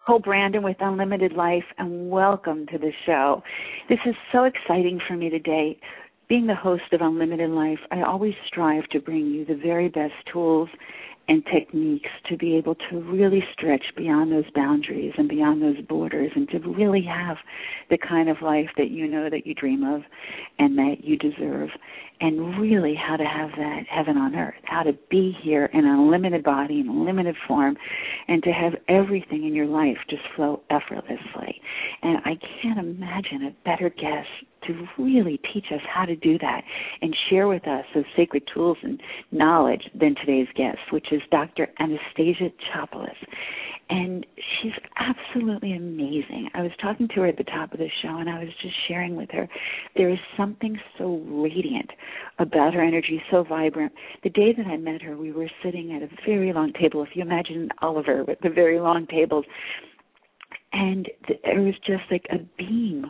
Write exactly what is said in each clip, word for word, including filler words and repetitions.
Nicole Brandon with Unlimited Life, and welcome to the show. This is so exciting for me today. Being the host of Unlimited Life, I always strive to bring you the very best tools and techniques to be able to really stretch beyond those boundaries and beyond those borders and to really have the kind of life that you know that you dream of and that you deserve, and really how to have that heaven on earth, how to be here in an unlimited body, in a limited form, and to have everything in your life just flow effortlessly. And I can't imagine a better guest to really teach us how to do that and share with us those sacred tools and knowledge than today's guest, which is Doctor Anastasia Chopelas. And she's absolutely amazing. I was talking to her at the top of the show, and I was just sharing with her, there is something so radiant about her energy, so vibrant. The day that I met her, we were sitting at a very long table. If you imagine Oliver with the very long tables, and there was just like a beam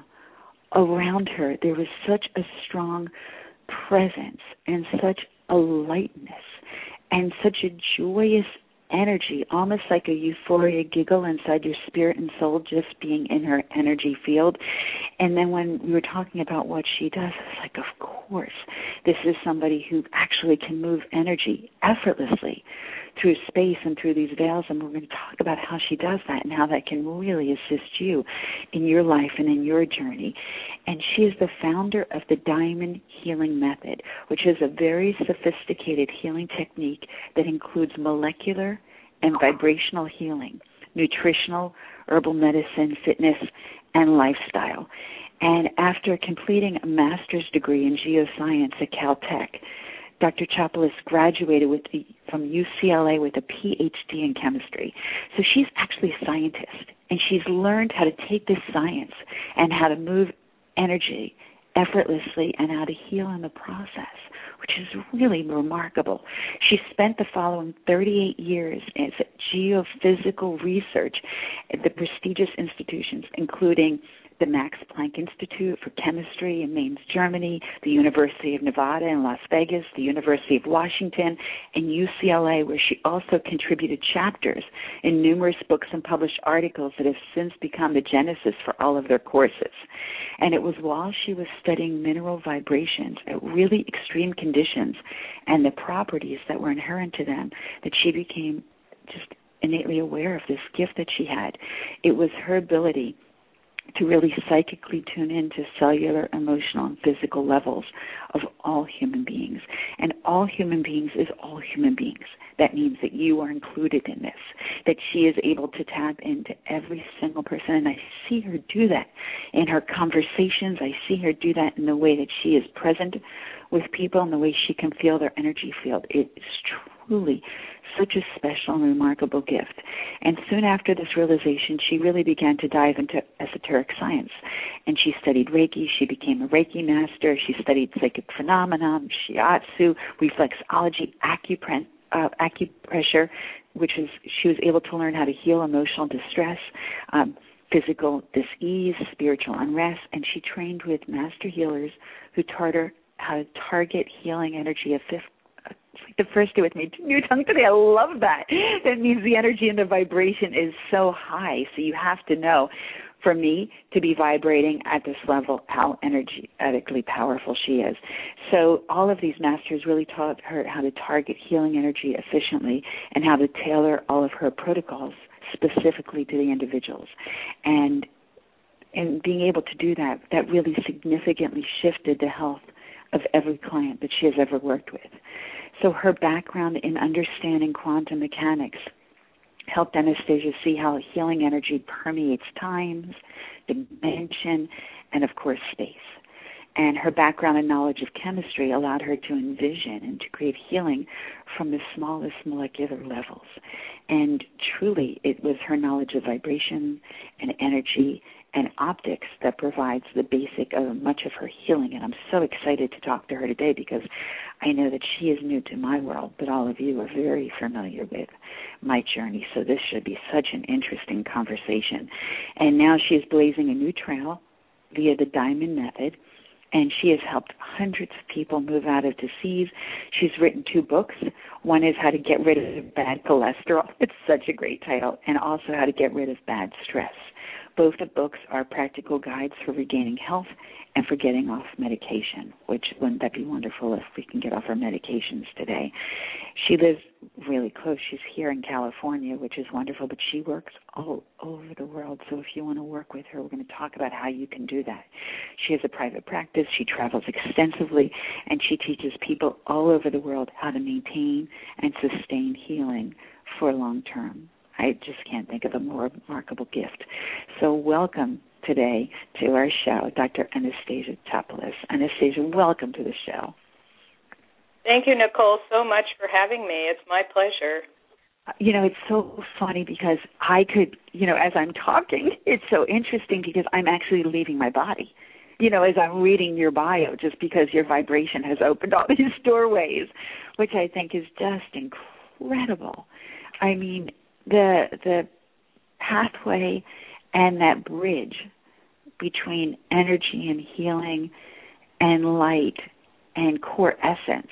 around her. There was such a strong presence and such a lightness and such a joyous energy, almost like a euphoria giggle inside your spirit and soul just being in her energy field. And then when we were talking about what she does, it's like, of course, this is somebody who actually can move energy effortlessly through space and through these veils, and we're going to talk about how she does that and how that can really assist you in your life and in your journey. And she is the founder of the Diamond Healing Method, which is a very sophisticated healing technique that includes molecular and vibrational healing, nutritional, herbal medicine, fitness, and lifestyle. And after completing a master's degree in geoscience at Caltech, Doctor Chopelas graduated with the, from U C L A with a P H D in chemistry. So she's actually a scientist, and she's learned how to take this science and how to move energy effortlessly and how to heal in the process, which is really remarkable. She spent the following thirty-eight years as geophysical research at the prestigious institutions, including the Max Planck Institute for Chemistry in Mainz, Germany, the University of Nevada in Las Vegas, the University of Washington, and U C L A, where she also contributed chapters in numerous books and published articles that have since become the genesis for all of their courses. And it was while she was studying mineral vibrations at really extreme conditions and the properties that were inherent to them that she became just innately aware of this gift that she had. It was her ability to really psychically tune into cellular, emotional, and physical levels of all human beings. And all human beings is all human beings. That means that you are included in this, that she is able to tap into every single person. And I see her do that in her conversations. I see her do that in the way that she is present with people and the way she can feel their energy field. It is truly such a special and remarkable gift. And soon after this realization, she really began to dive into esoteric science. And she studied Reiki. She became a Reiki master. She studied psychic phenomena, shiatsu, reflexology, acupre- uh, acupressure, which is she was able to learn how to heal emotional distress, um, physical dis-ease, spiritual unrest, and she trained with master healers who taught her how to target healing energy of fifth. It's like the first day with me, new tongue today. I love that. That means the energy and the vibration is so high. So you have to know, for me, to be vibrating at this level, how energetically powerful she is. So all of these masters really taught her how to target healing energy efficiently and how to tailor all of her protocols specifically to the individuals. And and being able to do that, that really significantly shifted the health of every client that she has ever worked with. So her background in understanding quantum mechanics helped Anastasia see how healing energy permeates times, dimension, and, of course, space. And her background and knowledge of chemistry allowed her to envision and to create healing from the smallest molecular levels. And truly, it was her knowledge of vibration and energy and optics that provides the basic of much of her healing. And I'm so excited to talk to her today because I know that she is new to my world, but all of you are very familiar with my journey. So this should be such an interesting conversation. And now she is blazing a new trail via the Diamond Method, and she has helped hundreds of people move out of disease. She's written two books. One is How to Get Rid of Bad Cholesterol. It's such a great title. And also How to Get Rid of Bad Stress. Both the books are practical guides for regaining health and for getting off medication, which wouldn't that be wonderful if we can get off our medications today. She lives really close. She's here in California, which is wonderful, but she works all over the world. So if you want to work with her, we're going to talk about how you can do that. She has a private practice. She travels extensively, and she teaches people all over the world how to maintain and sustain healing for long term. I just can't think of a more remarkable gift. So welcome today to our show, Doctor Anastasia Tepeles. Anastasia, welcome to the show. Thank you, Nicole, so much for having me. It's my pleasure. You know, it's so funny because I could, you know, as I'm talking, it's so interesting because I'm actually leaving my body, you know, as I'm reading your bio, just because your vibration has opened all these doorways, which I think is just incredible. I mean, the the pathway and that bridge between energy and healing and light and core essence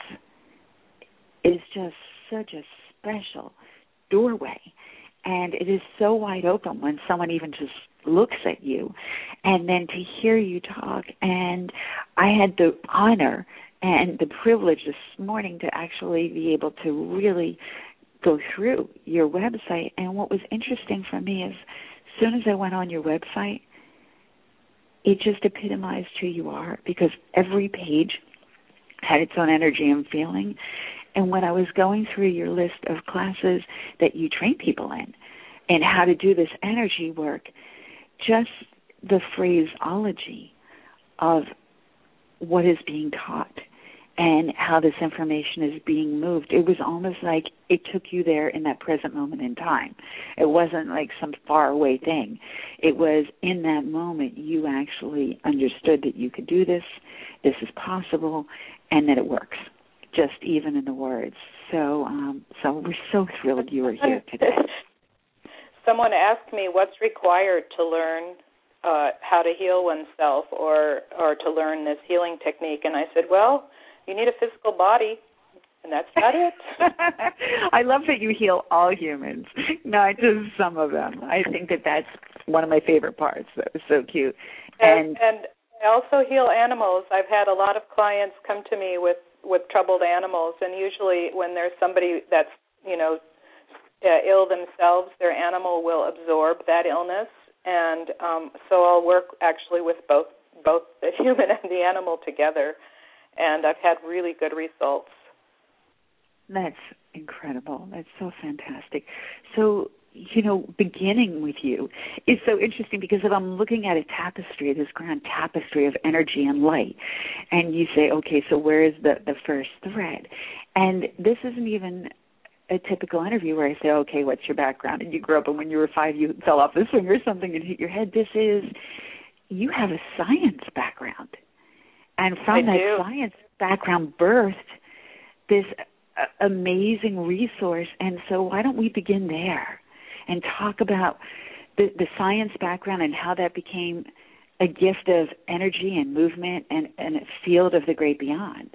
is just such a special doorway. And it is so wide open when someone even just looks at you. And then to hear you talk, and I had the honor and the privilege this morning to actually be able to really go through your website. And what was interesting for me is as soon as I went on your website, it just epitomized who you are because every page had its own energy and feeling. And when I was going through your list of classes that you train people in and how to do this energy work, just the phraseology of what is being taught and how this information is being moved, it was almost like it took you there in that present moment in time. It wasn't like some faraway thing. It was in that moment you actually understood that you could do this, this is possible, and that it works, just even in the words. So, um, so we're so thrilled you are here today. Someone asked me what's required to learn uh, how to heal oneself or, or to learn this healing technique, and I said, well, you need a physical body, and that's about it. I love that you heal all humans, not just some of them. I think that that's one of my favorite parts. That was so cute. And, and, and I also heal animals. I've had a lot of clients come to me with, with troubled animals, and usually when there's somebody that's, you know, uh, ill themselves, their animal will absorb that illness. And um, so I'll work actually with both both the human and the animal together. And I've had really good results. That's incredible. That's so fantastic. So, you know, beginning with you is so interesting because if I'm looking at a tapestry, this grand tapestry of energy and light, and you say, okay, so where is the, the first thread? And this isn't even a typical interview where I say, okay, what's your background? And you grew up and when you were five you fell off the swing or something and hit your head. This is, you have a science background. And from I that do. science background birthed this uh, amazing resource. And so why don't we begin there and talk about the, the science background and how that became a gift of energy and movement and, and a field of the great beyond?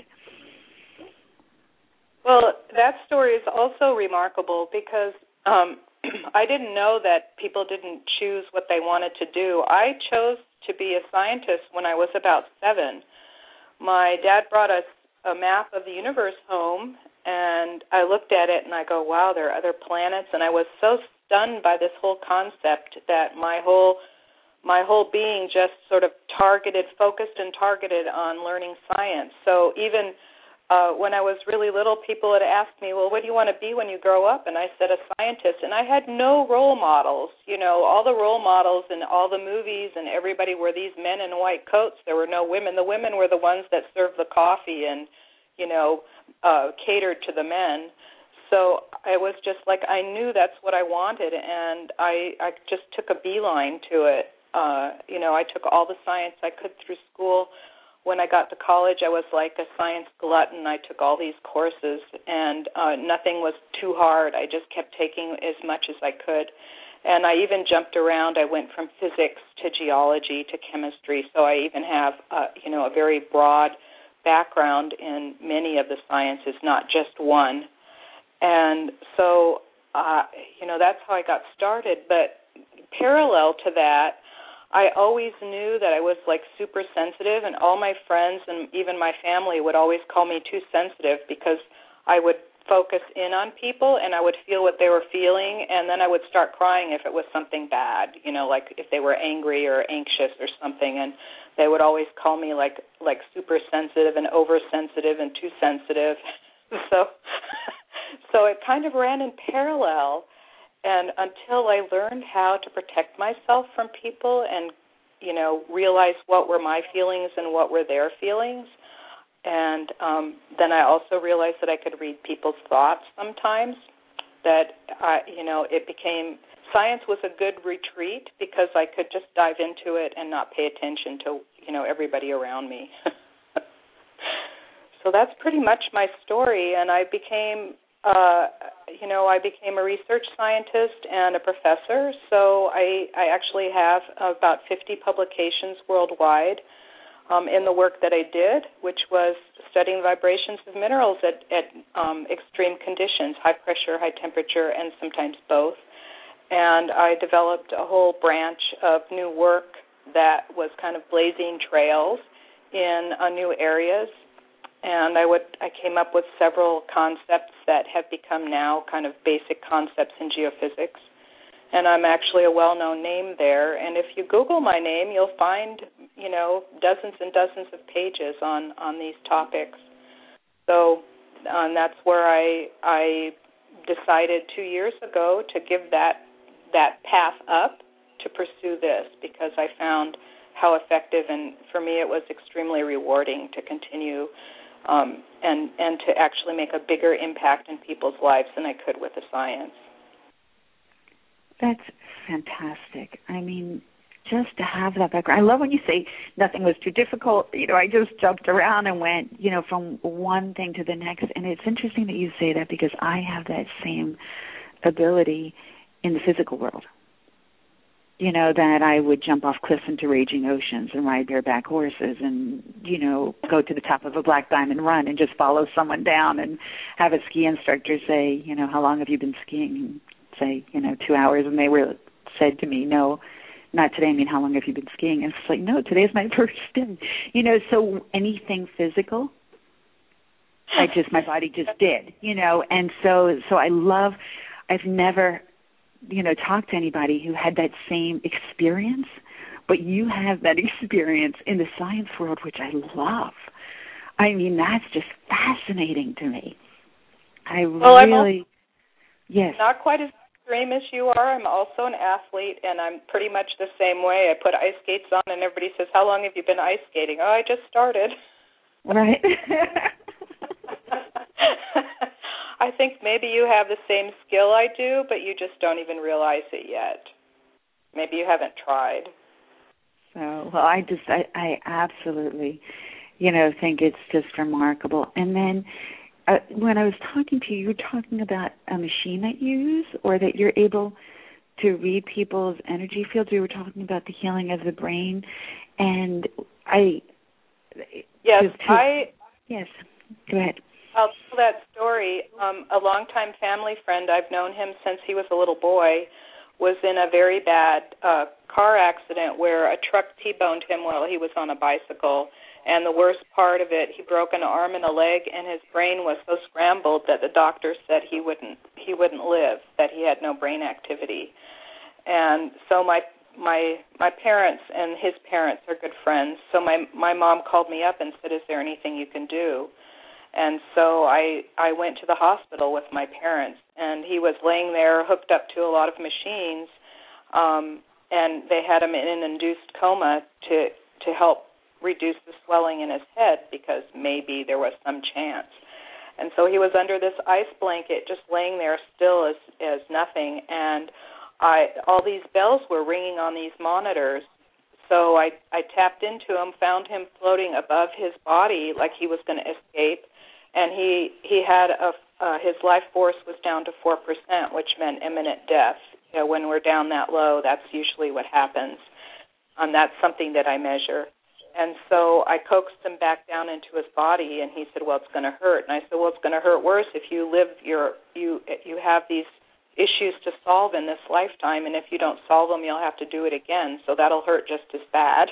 Well, that story is also remarkable because um, I didn't know that people didn't choose what they wanted to do. I chose to be a scientist when I was about seven. My dad brought us a map of the universe home, and I looked at it, and I go, wow, there are other planets. And I was so stunned by this whole concept that my whole my whole being just sort of targeted, focused and targeted on learning science. So even uh, when I was really little, people had asked me, well, what do you want to be when you grow up? And I said, a scientist. And I had no role models. You know, all the role models in all the movies and everybody were these men in white coats. There were no women. The women were the ones that served the coffee and, you know, uh, catered to the men. So I was just like, I knew that's what I wanted, and I, I just took a beeline to it. Uh, you know, I took all the science I could through school. When I got to college, I was like a science glutton. I took all these courses, and uh, nothing was too hard. I just kept taking as much as I could. And I even jumped around. I went from physics to geology to chemistry, so I even have, uh, you know, a very broad background in many of the sciences, not just one. And so, uh, you know, that's how I got started. But parallel to that, I always knew that I was, like, super sensitive, and all my friends and even my family would always call me too sensitive because I would focus in on people and I would feel what they were feeling, and then I would start crying if it was something bad, you know, like if they were angry or anxious or something, and they would always call me like like super sensitive and oversensitive and too sensitive. so so it kind of ran in parallel, and until I learned how to protect myself from people and, you know, realize what were my feelings and what were their feelings. And um, then I also realized that I could read people's thoughts sometimes, that, I, you know, it became, science was a good retreat because I could just dive into it and not pay attention to, you know, everybody around me. So that's pretty much my story, and I became, uh, you know, I became a research scientist and a professor, so I, I actually have about fifty publications worldwide Um, in the work that I did, which was studying vibrations of minerals at, at um, extreme conditions, high pressure, high temperature, and sometimes both. And I developed a whole branch of new work that was kind of blazing trails in uh, new areas. And I would I came up with several concepts that have become now kind of basic concepts in geophysics. And I'm actually a well-known name there. And if you Google my name, you'll find, you know, dozens and dozens of pages on, on these topics. So um, that's where I I decided two years ago to give that that path up to pursue this, because I found how effective, and for me it was extremely rewarding to continue um, and, and to actually make a bigger impact in people's lives than I could with the science. That's fantastic. I mean, just to have that background. I love when you say nothing was too difficult. You know, I just jumped around and went, you know, from one thing to the next. And it's interesting that you say that, because I have that same ability in the physical world. You know, that I would jump off cliffs into raging oceans and ride bareback horses and, you know, go to the top of a black diamond run and just follow someone down and have a ski instructor say, you know, how long have you been skiing? And say, you know, two hours, and they were said to me, no, not today. I mean, how long have you been skiing? And it's like, no, today's my first day. You know, so anything physical, I just, my body just did, you know, and so, so I love, I've never, you know, talked to anybody who had that same experience, but you have that experience in the science world, which I love. I mean, that's just fascinating to me. I well, really, yes. Not quite as extreme as you are. I'm also an athlete, and I'm pretty much the same way. I put ice skates on, and everybody says, how long have you been ice skating? Oh, I just started. Right. I think maybe you have the same skill I do, but you just don't even realize it yet. Maybe you haven't tried. So, well, I just, I, I absolutely, you know, think it's just remarkable. And then uh, when I was talking to you, you were talking about a machine that you use, or that you're able to read people's energy fields. We were talking about the healing of the brain. And I... Yes, to, to, I... Yes, go ahead. I'll tell that story. Um, a longtime family friend, I've known him since he was a little boy, was in a very bad uh, car accident where a truck T-boned him while he was on a bicycle. And the worst part of it, he broke an arm and a leg, and his brain was so scrambled that the doctor said he wouldn't he wouldn't live, that he had no brain activity. And so my my my parents and his parents are good friends. So my my mom called me up and said, "Is there anything you can do?" And so I I went to the hospital with my parents, and he was laying there hooked up to a lot of machines, um, and they had him in an induced coma to to help reduce the swelling in his head, because maybe there was some chance. And so he was under this ice blanket, just laying there still as as nothing, and I all these bells were ringing on these monitors. So I, I tapped into him, found him floating above his body like he was going to escape, and he he had a uh, his life force was down to four percent, which meant imminent death. You know, when we're down that low, that's usually what happens. Um, that's something that I measure. And so I coaxed him back down into his body, and he said, well, it's going to hurt. And I said, well, it's going to hurt worse if you live your, you, you have these issues to solve in this lifetime, and if you don't solve them, you'll have to do it again. So that'll hurt just as bad.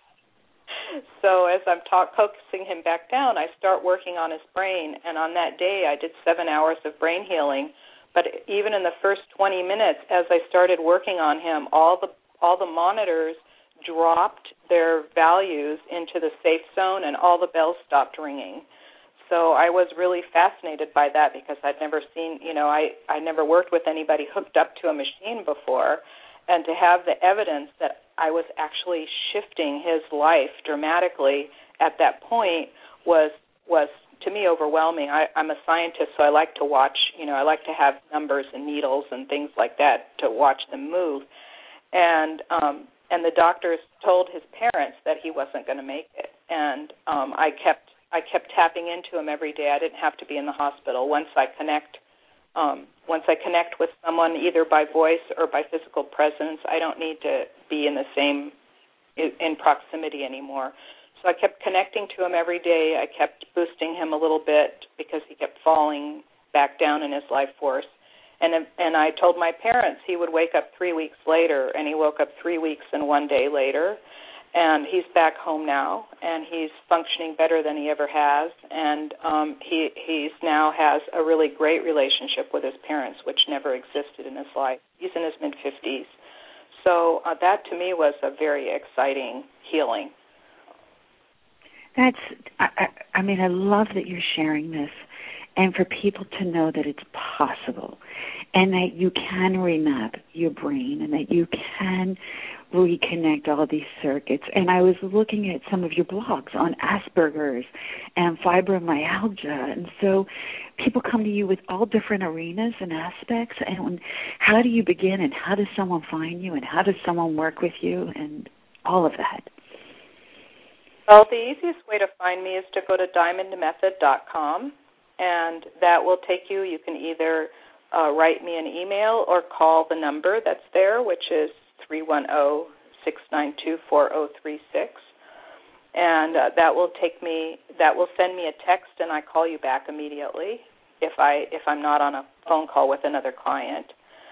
So as I'm talk, coaxing him back down, I start working on his brain, and on that day I did seven hours of brain healing. But even in the first twenty minutes, as I started working on him, all the all the monitors dropped their values into the safe zone, and all the bells stopped ringing. So I was really fascinated by that because I'd never seen, you know, I, I never worked with anybody hooked up to a machine before, and to have the evidence that I was actually shifting his life dramatically at that point was, was to me, overwhelming. I, I'm a scientist, so I like to watch, you know, I like to have numbers and needles and things like that to watch them move. And um, and the doctors told his parents that he wasn't going to make it. And um, I kept I kept tapping into him every day. I didn't have to be in the hospital. Once I connect, um, once I connect with someone, either by voice or by physical presence, I don't need to be in the same in proximity anymore. So I kept connecting to him every day. I kept boosting him a little bit because he kept falling back down in his life force. And and I told my parents he would wake up three weeks later, and he woke up three weeks and one day later. And he's back home now, and he's functioning better than he ever has. And um, he he's now has a really great relationship with his parents, which never existed in his life. He's in his mid-fifties. So uh, that, to me, was a very exciting healing. That's, I, I mean, I love that you're sharing this, and for people to know that it's possible, and that you can remap your brain, and that you can reconnect all these circuits. And I was looking at some of your blogs on Asperger's and fibromyalgia, and so people come to you with all different arenas and aspects, and how do you begin, and how does someone find you, and how does someone work with you, and all of that? Well, the easiest way to find me is to go to diamond method dot com, and that will take you. You can either uh, write me an email or call the number that's there, which is three one zero, six nine two, four zero three six. And uh, that will take me, that will send me a text, and I call you back immediately if, I, if I'm not on a phone call with another client.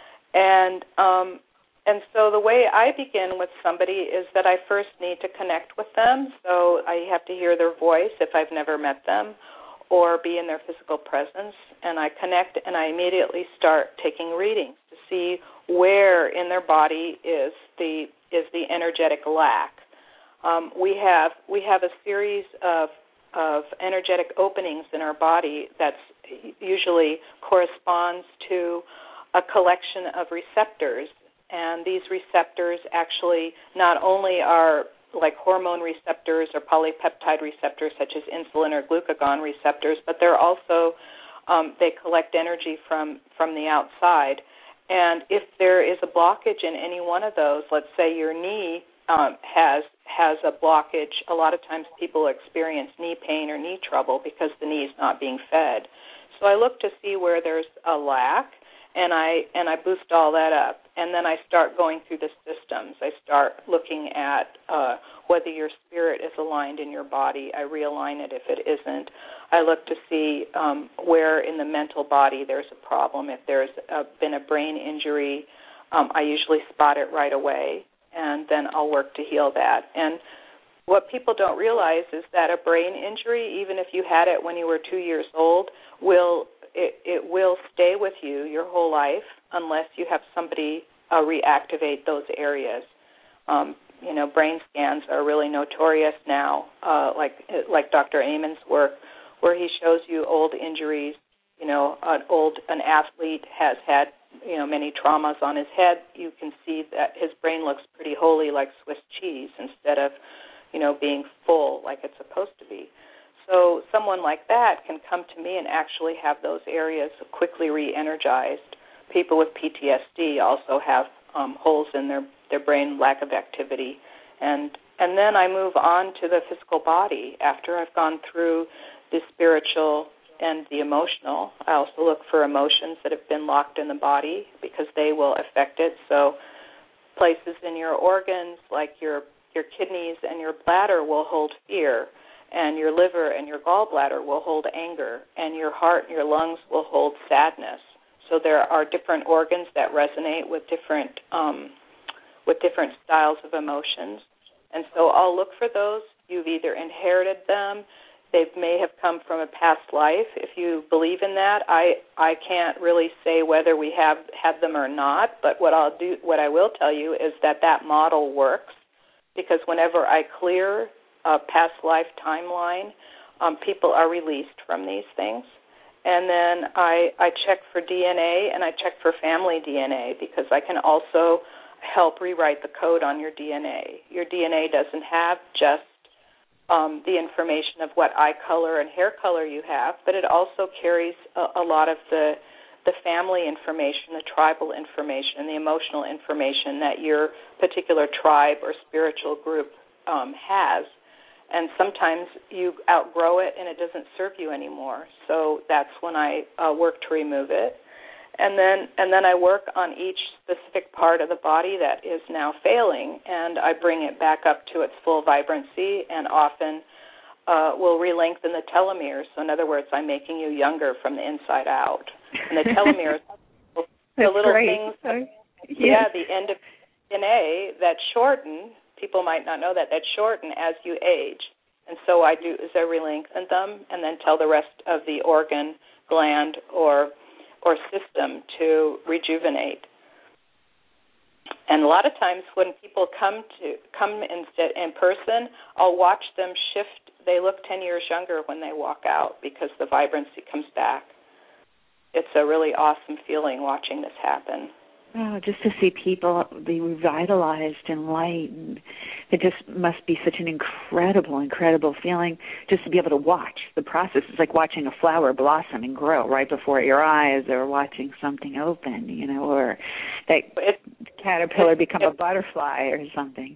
And um, And so the way I begin with somebody is that I first need to connect with them. So I have to hear their voice if I've never met them, or be in their physical presence. And I connect, and I immediately start taking readings to see where in their body is the is the energetic lack. Um, we have we have a series of of energetic openings in our body that's usually corresponds to a collection of receptors. And these receptors actually not only are like hormone receptors or polypeptide receptors such as insulin or glucagon receptors, but they're also, um, they collect energy from, from the outside. And if there is a blockage in any one of those, let's say your knee um, has has a blockage, a lot of times people experience knee pain or knee trouble because the knee is not being fed. So I look to see where there's a lack, and I and I boost all that up. And then I start going through the systems. I start looking at uh, whether your spirit is aligned in your body. I realign it if it isn't. I look to see um, where in the mental body there's a problem. If there's a, been a brain injury, um, I usually spot it right away, and then I'll work to heal that. And what people don't realize is that a brain injury, even if you had it when you were two years old, will It, it will stay with you your whole life unless you have somebody uh, reactivate those areas. Um, you know, brain scans are really notorious now, uh, like like Doctor Amen's work, where he shows you old injuries. You know, an old an athlete has had you know many traumas on his head. You can see that his brain looks pretty holy, like Swiss cheese, instead of you know being full like it's supposed to be. So someone like that can come to me and actually have those areas quickly re-energized. People with P T S D also have um, holes in their, their brain, lack of activity. And and then I move on to the physical body after I've gone through the spiritual and the emotional. I also look for emotions that have been locked in the body because they will affect it. So places in your organs like your your kidneys and your bladder will hold fear, and your liver and your gallbladder will hold anger, and your heart and your lungs will hold sadness. So there are different organs that resonate with different um, with different styles of emotions. And so I'll look for those. You've either inherited them, they may have come from a past life. If you believe in that, I I can't really say whether we have had them or not, but what I'll do, what I will tell you is that that model works, because whenever I clear a past life timeline, um, people are released from these things. And then I, I check for D N A and I check for family D N A, because I can also help rewrite the code on your D N A. Your D N A doesn't have just um, the information of what eye color and hair color you have, but it also carries a, a lot of the the family information, the tribal information, the emotional information that your particular tribe or spiritual group um, has. And sometimes you outgrow it and it doesn't serve you anymore. So that's when I uh, work to remove it. And then and then I work on each specific part of the body that is now failing, and I bring it back up to its full vibrancy, and often uh, will re-lengthen the telomeres. So in other words, I'm making you younger from the inside out. And the telomeres, the little great. things, Sorry. yeah, Yes. the end of D N A that shorten, people might not know that, that shorten as you age. And so I do is I re-lengthen them and then tell the rest of the organ, gland, or or system to rejuvenate. And a lot of times when people come to come in, in person, I'll watch them shift. They look ten years younger when they walk out because the vibrancy comes back. It's a really awesome feeling watching this happen. Oh, just to see people be revitalized and light, and it just must be such an incredible, incredible feeling just to be able to watch the process. It's like watching a flower blossom and grow right before your eyes, or watching something open, you know, or that it, caterpillar it, become it, a butterfly or something.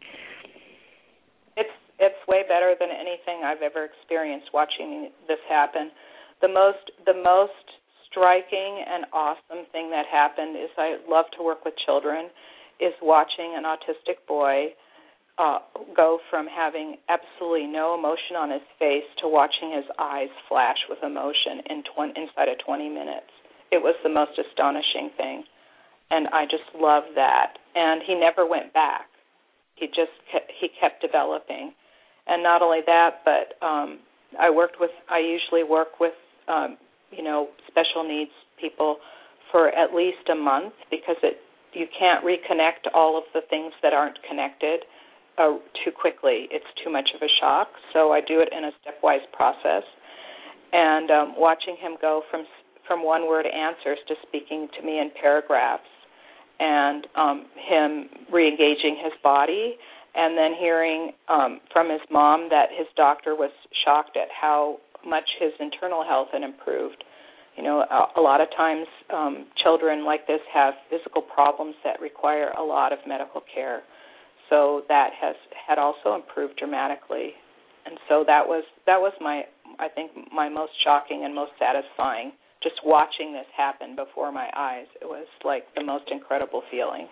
It's it's way better than anything I've ever experienced watching this happen. The most the most striking and awesome thing that happened is I love to work with children, is watching an autistic boy uh, go from having absolutely no emotion on his face to watching his eyes flash with emotion in tw- inside of twenty minutes. It was the most astonishing thing, and I just love that. And he never went back. He just kept, he kept developing. And not only that, but um, I worked with. I usually work with. Um, you know, special needs people for at least a month, because it you can't reconnect all of the things that aren't connected uh, too quickly. It's too much of a shock. So I do it in a stepwise process. And um, watching him go from from one-word answers to speaking to me in paragraphs, and um, him re-engaging his body, and then hearing um, from his mom that his doctor was shocked at how much his internal health had improved. You know, a, a lot of times um, children like this have physical problems that require a lot of medical care. So that has had also improved dramatically. And so that was that was my, I think, my most shocking and most satisfying, just watching this happen before my eyes. It was like the most incredible feeling.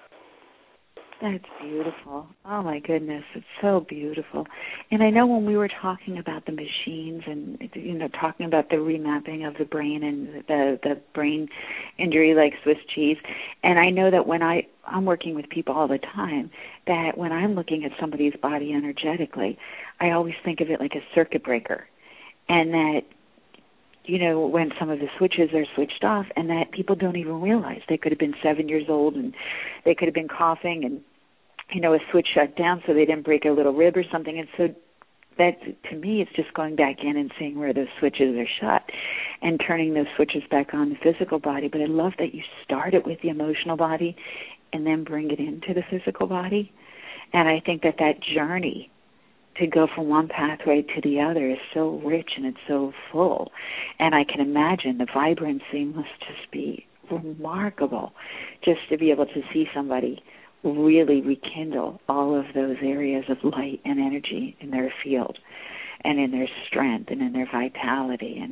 That's beautiful. Oh, my goodness. It's so beautiful. And I know when we were talking about the machines and, you know, talking about the remapping of the brain and the, the brain injury like Swiss cheese, and I know that when I, I'm working with people all the time, that when I'm looking at somebody's body energetically, I always think of it like a circuit breaker, and that, you know, when some of the switches are switched off, and that people don't even realize. They could have been seven years old and they could have been coughing, and, you know, a switch shut down so they didn't break a little rib or something. And so that, to me, it's just going back in and seeing where those switches are shut and turning those switches back on the physical body. But I love that you start it with the emotional body and then bring it into the physical body. And I think that that journey to go from one pathway to the other is so rich and it's so full. And I can imagine the vibrancy must just be remarkable, just to be able to see somebody really rekindle all of those areas of light and energy in their field and in their strength and in their vitality. And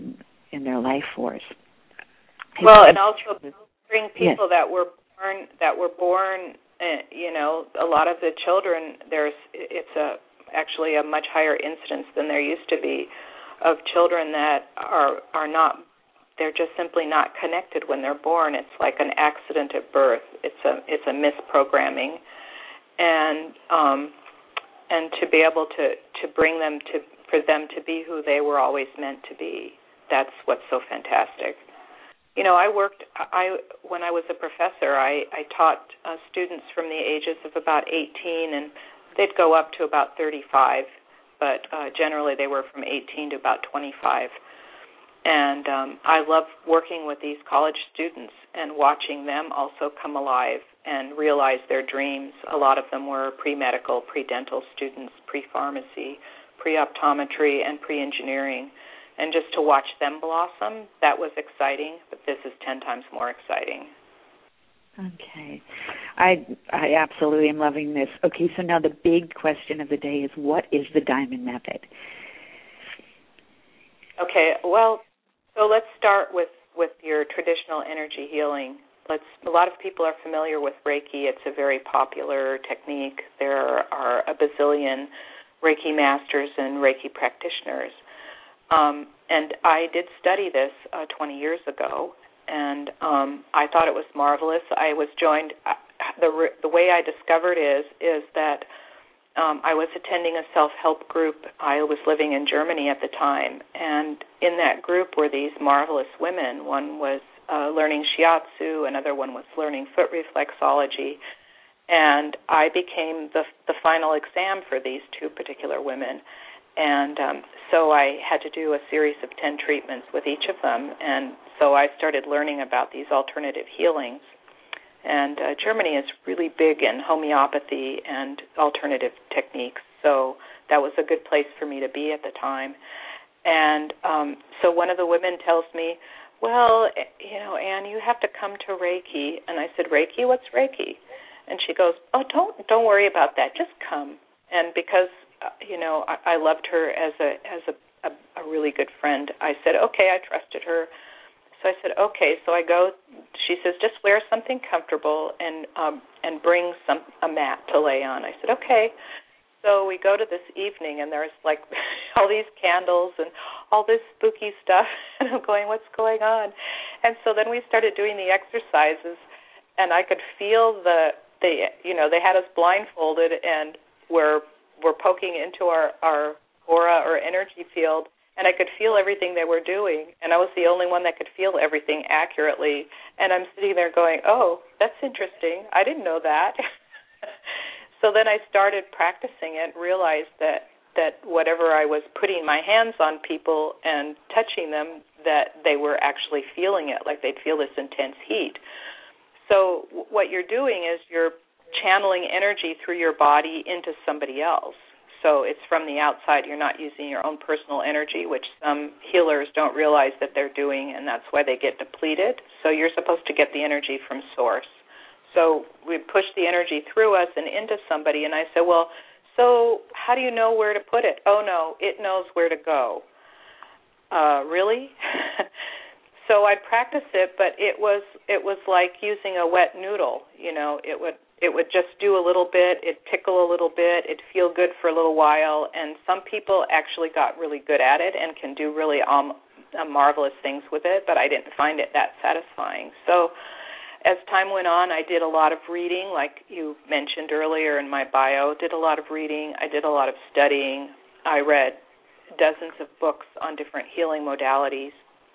in their life force. Well, and also bring people yes. that were born that were born. Uh, you know, a lot of the children. There's it's a actually a much higher incidence than there used to be of children that are are not. They're just simply not connected when they're born. It's like an accident at birth. It's a it's a misprogramming, and um, and to be able to, to bring them to for them to be who they were always meant to be. That's what's so fantastic. You know, I worked. I when I was a professor, I I taught uh, students from the ages of about eighteen, and they'd go up to about thirty-five, but uh, generally they were from eighteen to about twenty-five. And um, I love working with these college students and watching them also come alive and realize their dreams. A lot of them were pre-medical, pre-dental students, pre-pharmacy, pre-optometry, and pre-engineering. And just to watch them blossom, that was exciting, but this is ten times more exciting. Okay. I I absolutely am loving this. Okay, so now the big question of the day is, what is the Diamond Method? Okay, well, so let's start with, with your traditional energy healing. Let's. A lot of people are familiar with Reiki. It's a very popular technique. There are a bazillion Reiki masters and Reiki practitioners. Um, and I did study this uh, twenty years ago, and um, I thought it was marvelous. I was joined. Uh, the the way I discovered is is that um, I was attending a self-help group. I was living in Germany at the time, and in that group were these marvelous women. One was uh, learning shiatsu, another one was learning foot reflexology, and I became the the final exam for these two particular women. And um, so I had to do a series of ten treatments with each of them. And so I started learning about these alternative healings. And uh, Germany is really big in homeopathy and alternative techniques. So that was a good place for me to be at the time. And um, so one of the women tells me, well, you know, Anne, you have to come to Reiki. And I said, Reiki? What's Reiki? And she goes, oh, don't don't worry about that. Just come. And because Uh, you know, I, I loved her as a as a, a, a really good friend. I said, okay, I trusted her. So I said, okay. So I go. She says, just wear something comfortable and um, and bring some a mat to lay on. I said, okay. So we go to this evening, and there's like all these candles and all this spooky stuff, and I'm going, what's going on? And so then we started doing the exercises, and I could feel the the you know they had us blindfolded and were were poking into our, our aura or energy field, and I could feel everything they were doing, and I was the only one that could feel everything accurately. And I'm sitting there going, oh, that's interesting. I didn't know that. So then I started practicing it, realized that, that whatever I was putting my hands on people and touching them, that they were actually feeling it, like they'd feel this intense heat. So what you're doing is you're channeling energy through your body into somebody else. So it's from the outside. You're not using your own personal energy, which some healers don't realize that they're doing, and that's why they get depleted. So you're supposed to get the energy from source. So we push the energy through us and into somebody, and I said, well, so how do you know where to put it? Oh, no, it knows where to go. Uh, really? So I'd practice it, but it was it was like using a wet noodle. You know, it would it would just do a little bit, it'd tickle a little bit, it'd feel good for a little while, and some people actually got really good at it and can do really um, uh, marvelous things with it, but I didn't find it that satisfying. So as time went on, I did a lot of reading, like you mentioned earlier in my bio, did a lot of reading, I did a lot of studying, I read dozens of books on different healing modalities.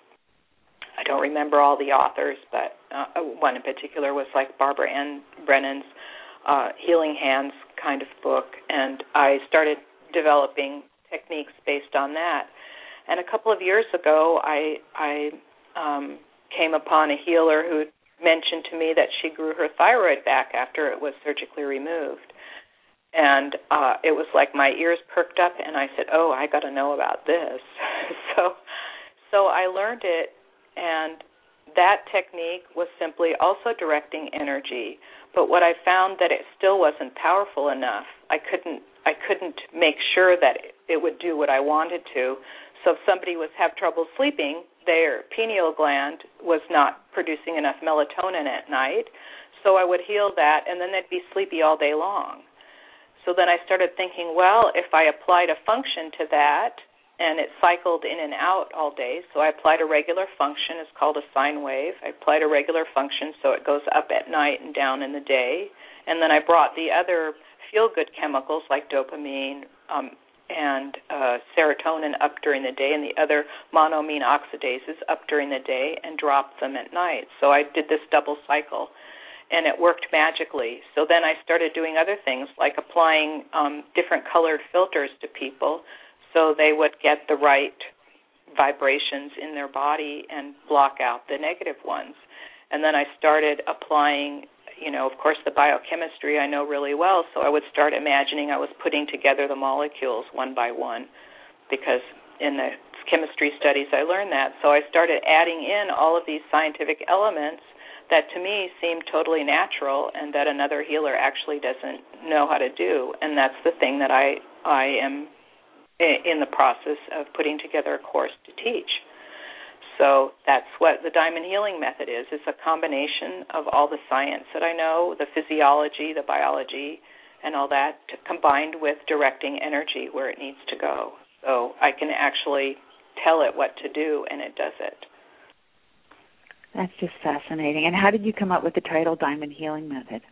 I don't remember all the authors, but uh, one in particular was like Barbara Ann Brennan's uh, Healing Hands kind of book, and I started developing techniques based on that. And a couple of years ago, I, I um, came upon a healer who mentioned to me that she grew her thyroid back after it was surgically removed. And uh, it was like my ears perked up, and I said, oh, I got to know about this. so, so I learned it. And that technique was simply also directing energy. But what I found that it still wasn't powerful enough. I couldn't I couldn't make sure that it would do what I wanted to. So if somebody was have trouble sleeping, their pineal gland was not producing enough melatonin at night, so I would heal that, and then they'd be sleepy all day long. So then I started thinking, well, if I applied a function to that, and it cycled in and out all day, so I applied a regular function. It's called a sine wave. I applied a regular function so it goes up at night and down in the day, and then I brought the other feel-good chemicals like dopamine um, and uh, serotonin up during the day, and the other monoamine oxidases up during the day, and dropped them at night. So I did this double cycle, and it worked magically. So then I started doing other things like applying um, different colored filters to people so they would get the right vibrations in their body and block out the negative ones. And then I started applying, you know, of course, the biochemistry I know really well, so I would start imagining I was putting together the molecules one by one, because in the chemistry studies I learned that. So I started adding in all of these scientific elements that to me seemed totally natural and that another healer actually doesn't know how to do, and that's the thing that I, I am in the process of putting together a course to teach. So that's what the Diamond Healing Method is. It's a combination of all the science that I know, the physiology, the biology, and all that, combined with directing energy where it needs to go. So I can actually tell it what to do, and it does it. That's just fascinating. And how did you come up with the title Diamond Healing Method?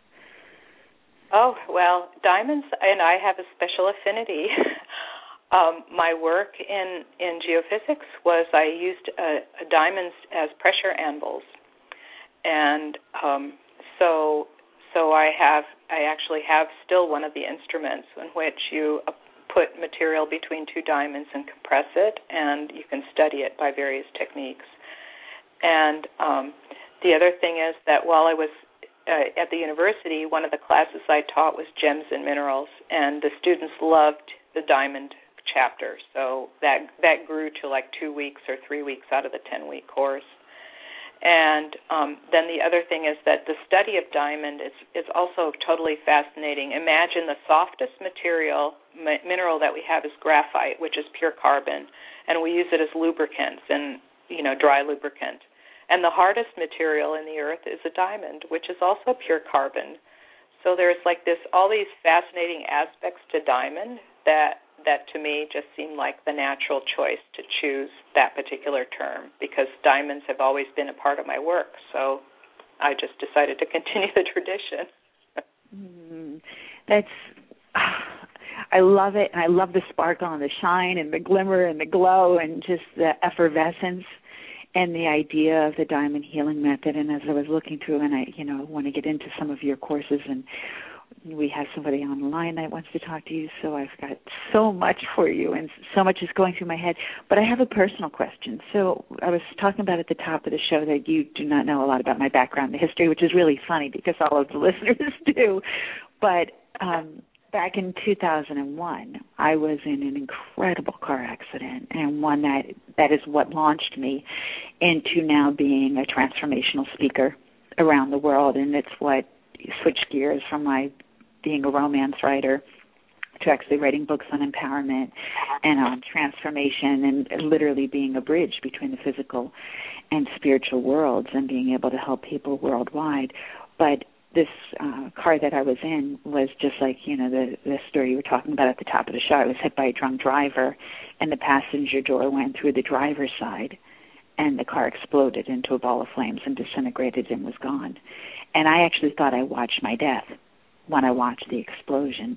Oh, well, diamonds and I have a special affinity. Um, my work in, in geophysics was I used uh, diamonds as pressure anvils, and um, so so I have I actually have still one of the instruments in which you uh, put material between two diamonds and compress it, and you can study it by various techniques. And um, the other thing is that while I was uh, at the university, one of the classes I taught was gems and minerals, and the students loved the diamond chapter, so that that grew to like two weeks or three weeks out of the ten-week course. And um, then the other thing is that the study of diamond is, is also totally fascinating. Imagine the softest material, mi- mineral that we have is graphite, which is pure carbon, and we use it as lubricants and, you know, dry lubricant. And the hardest material in the earth is a diamond, which is also pure carbon. So there's like this, all these fascinating aspects to diamond that that to me just seemed like the natural choice to choose that particular term, because diamonds have always been a part of my work. So I just decided to continue the tradition. mm, that's, I love it, and I love the sparkle and the shine and the glimmer and the glow and just the effervescence and the idea of the Diamond Healing Method. And as I was looking through, and I, you know, want to get into some of your courses, and we have somebody on the line that wants to talk to you, so I've got so much for you, and so much is going through my head. But I have a personal question. So I was talking about at the top of the show that you do not know a lot about my background, the history, which is really funny because all of the listeners do. But um, back in two thousand one, I was in an incredible car accident, and one that, that is what launched me into now being a transformational speaker around the world, and it's what switched gears from my being a romance writer to actually writing books on empowerment and on transformation, and literally being a bridge between the physical and spiritual worlds and being able to help people worldwide. But this uh, car that I was in was just like, you know, the, the story you were talking about at the top of the show. I was hit by a drunk driver, and the passenger door went through the driver's side, and the car exploded into a ball of flames and disintegrated and was gone. And I actually thought I watched my death when I watched the explosion.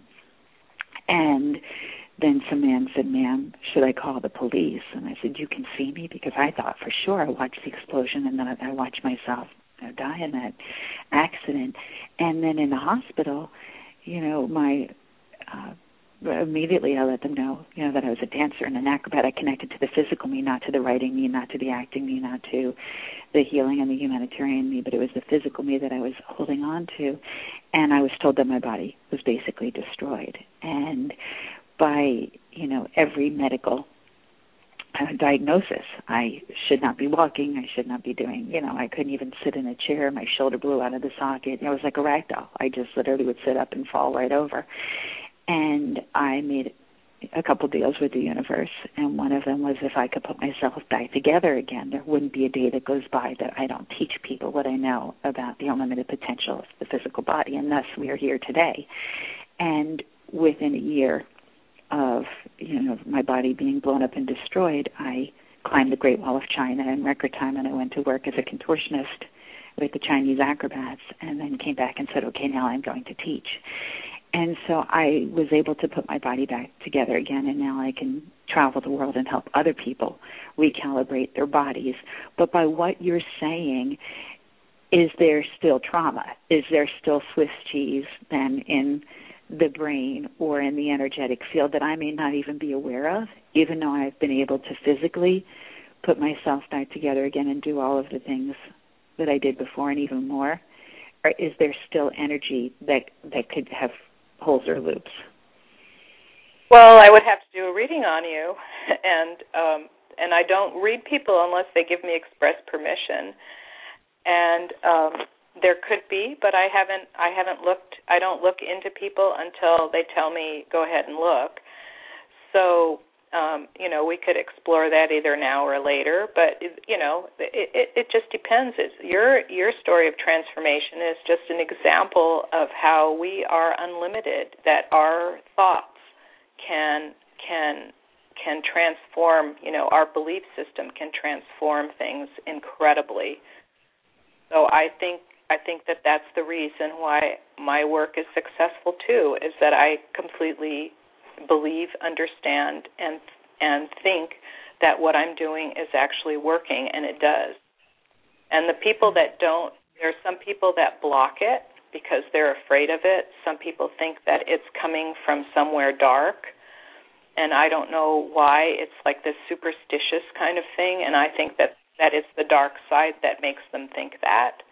And then some man said, "Ma'am, should I call the police?" And I said, "You can see me?" Because I thought for sure I watched the explosion, and then I watched myself die in that accident. And then in the hospital, you know, my uh, immediately I let them know, you know, that I was a dancer and an acrobat. I connected to the physical me, not to the writing me, not to the acting me, not to the healing and the humanitarian me, but it was the physical me that I was holding on to. And I was told that my body was basically destroyed. And by, you know, every medical uh, diagnosis, I should not be walking, I should not be doing, you know, I couldn't even sit in a chair. My shoulder blew out of the socket. It was like a rag doll. I just literally would sit up and fall right over. And I made a couple deals with the universe, and one of them was if I could put myself back together again, there wouldn't be a day that goes by that I don't teach people what I know about the unlimited potential of the physical body, and thus we are here today. And within a year of, you know, my body being blown up and destroyed, I climbed the Great Wall of China in record time, and I went to work as a contortionist with the Chinese acrobats, and then came back and said, okay, now I'm going to teach. And so I was able to put my body back together again, and now I can travel the world and help other people recalibrate their bodies. But by what you're saying, is there still trauma? Is there still Swiss cheese then in the brain or in the energetic field that I may not even be aware of, even though I've been able to physically put myself back together again and do all of the things that I did before and even more? Or is there still energy that that could have holes or loops? Well, I would have to do a reading on you, and um, and I don't read people unless they give me express permission. And um, there could be, but I haven't. I haven't looked. I don't look into people until they tell me go ahead and look. So um, you know, we could explore that either now or later. But you know, it, it, it just depends. It's your your story of transformation is just an example of how we are unlimited. That our thoughts can can can transform. You know, our belief system can transform things incredibly. So I think. I think that that's the reason why my work is successful too, is that I completely believe, understand, and and think that what I'm doing is actually working, and it does. And the people that don't, there are some people that block it because they're afraid of it. Some people think that it's coming from somewhere dark, and I don't know why. It's like this superstitious kind of thing, and I think that, that it's the dark side that makes them think that.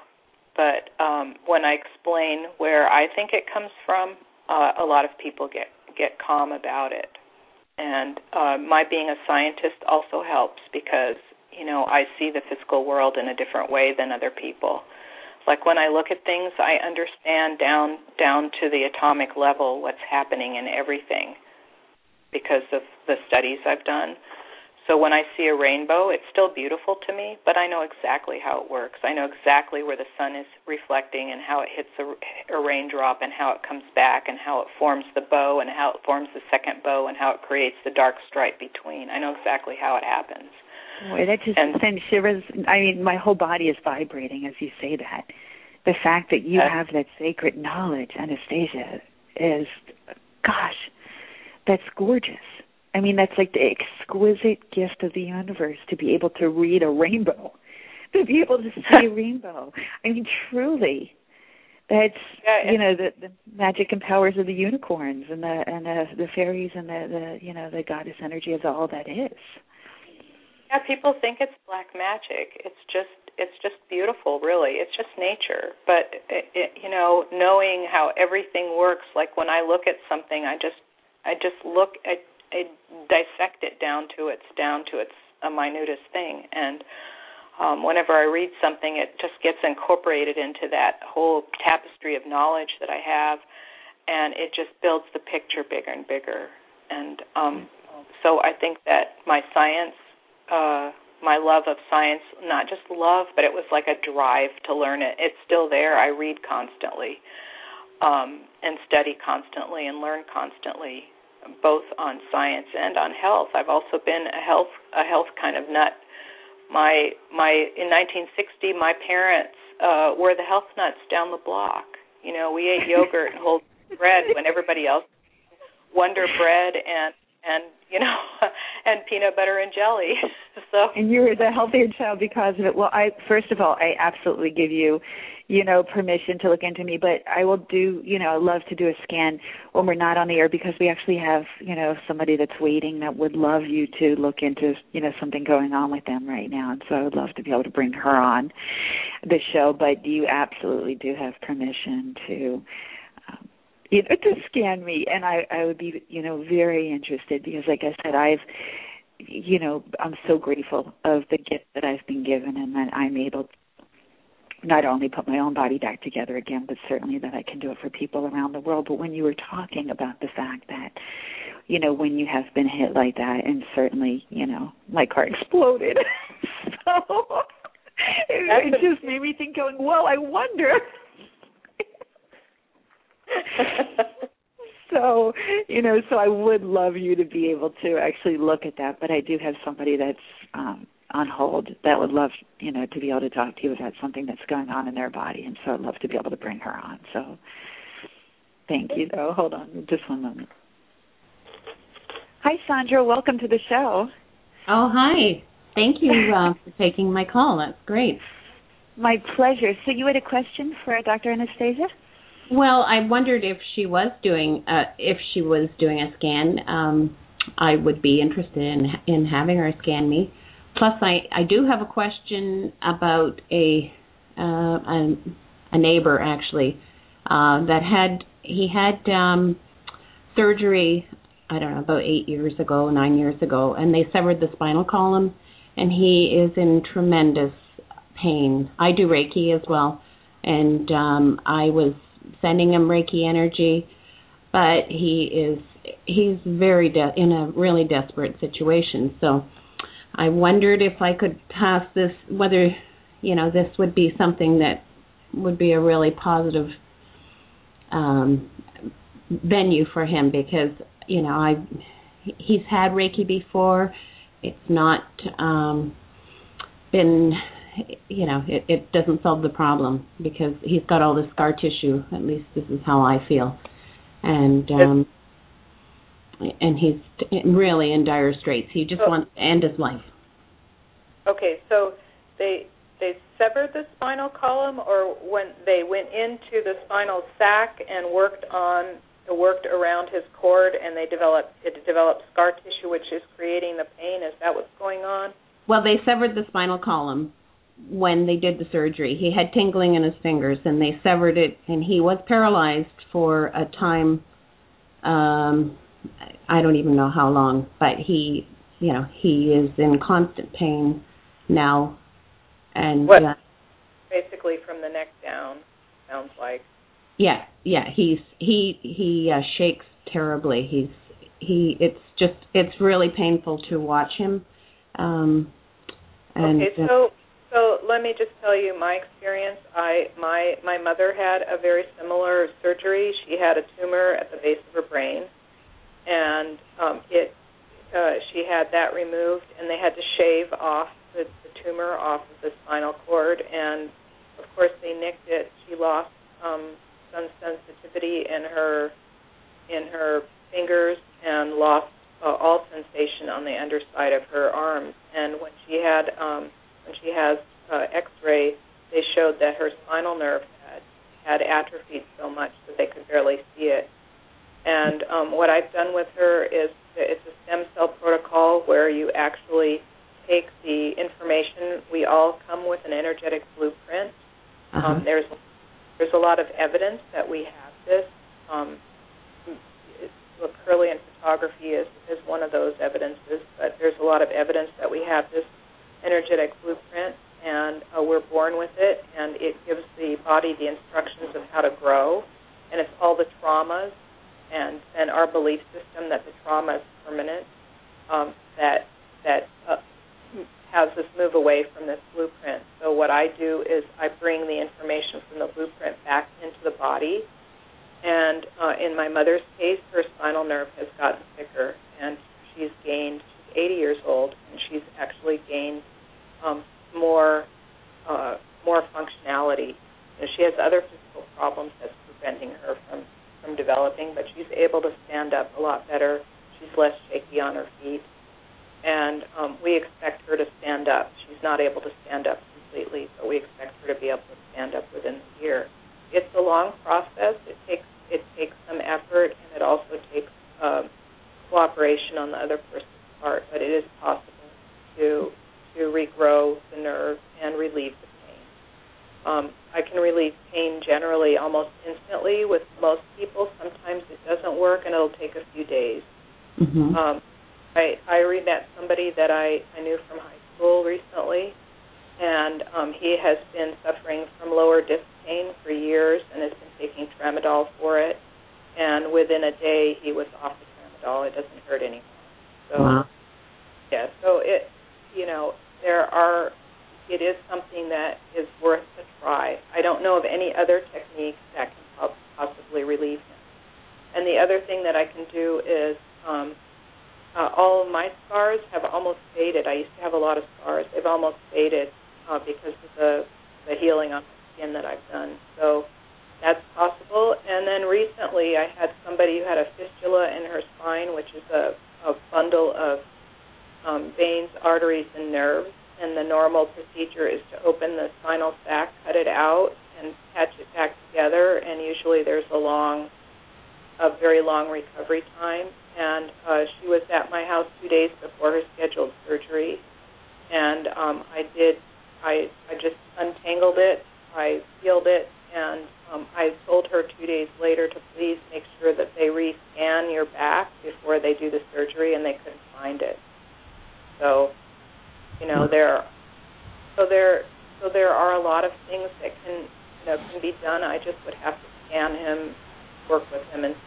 But um, when I explain where I think it comes from, uh, a lot of people get, get calm about it. And uh, my being a scientist also helps because, you know, I see the physical world in a different way than other people. Like when I look at things, I understand down down to the atomic level what's happening in everything because of the studies I've done. So when I see a rainbow, it's still beautiful to me, but I know exactly how it works. I know exactly where the sun is reflecting and how it hits a, a raindrop and how it comes back and how it forms the bow and how it forms the second bow and how it creates the dark stripe between. I know exactly how it happens. Boy, that just sends shivers. I mean, my whole body is vibrating as you say that. The fact that you uh, have that sacred knowledge, Anastasia, is, gosh, that's gorgeous. I mean, that's like the exquisite gift of the universe to be able to read a rainbow, to be able to see a rainbow. I mean, truly, that's, yeah, you know, the, the magic and powers of the unicorns and the and the, the fairies and the, the, you know, the goddess energy is all that is. Yeah, people think it's black magic. It's just it's just beautiful, really. It's just nature. But, it, it, you know, knowing how everything works, like when I look at something, I just I just look at I dissect it down to its down to its a minutest thing, and um, whenever I read something, it just gets incorporated into that whole tapestry of knowledge that I have, and it just builds the picture bigger and bigger. And um, so I think that my science, uh, my love of science, not just love, but it was like a drive to learn it. It's still there. I read constantly, um, and study constantly, and learn constantly, both on science and on health. I've also been a health a health kind of nut. My my in nineteen sixty, my parents uh, were the health nuts down the block. You know, we ate yogurt and whole bread when everybody else Wonder Bread and and you know and peanut butter and jelly. So and you were the healthier child because of it. Well, I first of all, I absolutely give you, you know, permission to look into me, but I will do, you know, I love to do a scan when we're not on the air because we actually have, you know, somebody that's waiting that would love you to look into, you know, something going on with them right now. And so I would love to be able to bring her on the show, but you absolutely do have permission to, um, you know, to scan me. And I, I would be, you know, very interested because, like I said, I've, you know, I'm so grateful of the gift that I've been given and that I'm able to not only put my own body back together again, but certainly that I can do it for people around the world. But when you were talking about the fact that, you know, when you have been hit like that. And certainly, you know, my car exploded. So it, it just made me think, going, well, I wonder. So, you know, so I would love you to be able to actually look at that, but I do have somebody that's um, on hold that would love, you know, to be able to talk to you about something that's going on in their body, and so I'd love to be able to bring her on. So thank you, though. Hold on just one moment. Hi, Sandra. Welcome to the show. Oh, hi. Thank you uh, for taking my call. That's great. My pleasure. So you had a question for Doctor Anastasia? Well, I wondered if she was doing uh, if she was doing a scan. Um, I would be interested in in having her scan me. Plus, I, I do have a question about a uh, a, a neighbor actually uh, that had he had um, surgery. I don't know, about eight years ago, nine years ago, and they severed the spinal column, and he is in tremendous pain. I do Reiki as well, and um, I was sending him Reiki energy, but he is he's very de- in a really desperate situation. So I wondered if I could pass this, whether, you know, this would be something that would be a really positive um, venue for him, because, you know, I he's had Reiki before. It's not um, been... you know, it, it doesn't solve the problem because he's got all this scar tissue. At least this is how I feel. And um, and he's really in dire straits. He just oh. wants to end his life. Okay, so they they severed the spinal column, or when they went into the spinal sac and worked on worked around his cord, and they developed it developed scar tissue, which is creating the pain. Is that what's going on? Well, they severed the spinal column when they did the surgery. He had tingling in his fingers, and they severed it, and he was paralyzed for a time. Um, I don't even know how long, but he, you know, he is in constant pain now. And what? Uh, basically from the neck down, sounds like. Yeah, yeah. He's he he uh, shakes terribly. He's he. It's just it's really painful to watch him. Um, and, okay, so. Uh, So let me just tell you my experience. I my my mother had a very similar surgery. She had a tumor at the base of her brain, and um, it uh, she had that removed, and they had to shave off the, the tumor off of the spinal cord, and of course they nicked it. She lost um, some sensitivity in her in her fingers and lost uh, all sensation on the underside of her arms. And when she had um, when she has uh, X-ray, they showed that her spinal nerve had, had atrophied so much that they could barely see it. And um, what I've done with her is it's a stem cell protocol where you actually take the information. We all come with an energetic blueprint. Uh-huh. Um, there's there's a lot of evidence that we have this. Um, Kirlian photography is, is one of those evidences, but there's a lot of evidence that we have this energetic blueprint, and uh, we're born with it, and it gives the body the instructions of how to grow, and it's all the traumas and, and our belief system that the trauma is permanent um, that that uh, has us move away from this blueprint. So what I do is I bring the information from the blueprint back into the body, and uh, in my mother's case, her spinal nerve has gotten thicker, and she's gained eighty years old, and she's actually gained um, more uh, more functionality. You know, she has other physical problems that's preventing her from, from developing, but she's able to stand up a lot better. She's less shaky on her feet, and um, we expect her to stand up. She's not able to stand up completely, but we expect her to be able to stand up within the year. It's a long process. It takes it takes some effort, and it also takes uh, cooperation on the other person's part, but it is possible to to regrow the nerve and relieve the pain. Um, I can relieve pain generally almost instantly with most people. Sometimes it doesn't work, and it'll take a few days. Mm-hmm. Um, I, I re-met somebody that I, I knew from high school recently, and um, he has been suffering from lower disc pain for years and has been taking tramadol for it, and within a day he was off the tramadol. at all. It doesn't hurt anyone. So, wow. yeah, so it, you know, there are, it is something that is worth a try. I don't know of any other technique that can possibly relieve him. And the other thing that I can do is, um, uh, all of my scars have almost faded. I used to have a lot of scars. They've almost faded uh, because of the, the healing on my skin that I've done. So that's possible. And then recently I had somebody who had a fistula in her spine, which is a, a bundle of um, veins, arteries, and nerves. And the normal procedure is to open the spinal sac, cut it out, and patch it back together. And usually there's a long, a very long recovery time. And uh, she was at my house two days before her scheduled surgery. And um, I did, I, I just untangled it, I sealed it, and um, I told her two days later to please make sure that they re-scan your back before they do the surgery, and they couldn't find it. So, you know, there, so there, so there are a lot of things that can, you know, can be done. I just would have to scan him, work with him, and.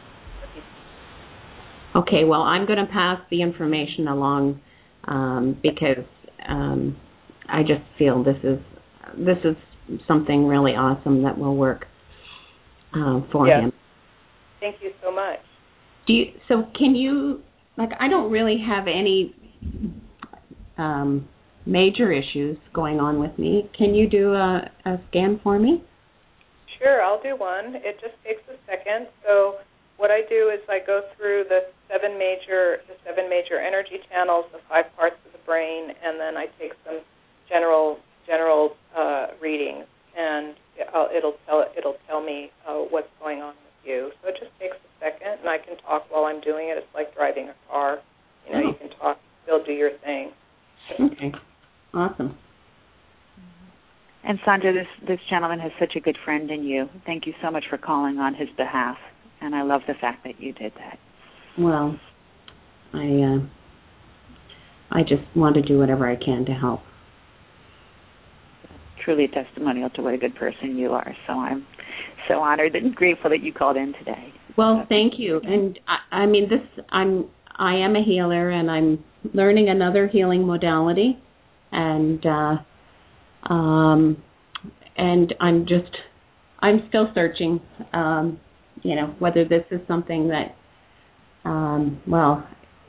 Okay, well, I'm going to pass the information along um, because um, I just feel this is this is something really awesome that will work uh, for yes. him. Thank you so much. Do you? So can you? Like, I don't really have any um, major issues going on with me. Can you do a, a scan for me? Sure, I'll do one. It just takes a second. So. What I do is I go through the seven major the seven major energy channels, the five parts of the brain, and then I take some general general uh, readings, and I'll, it'll tell it'll tell me uh, what's going on with you. So it just takes a second, and I can talk while I'm doing it. It's like driving a car. You know, oh. You can talk, still do your thing. Okay, awesome. And Sandra, this this gentleman has such a good friend in you. Thank you so much for calling on his behalf. And I love the fact that you did that. Well, I uh, I just want to do whatever I can to help. Truly a testimonial to what a good person you are. So I'm so honored and grateful that you called in today. Well, thank you. And I, I mean, this I'm I am a healer, and I'm learning another healing modality, and uh, um, and I'm just I'm still searching. Um, You know, whether this is something that, um, well,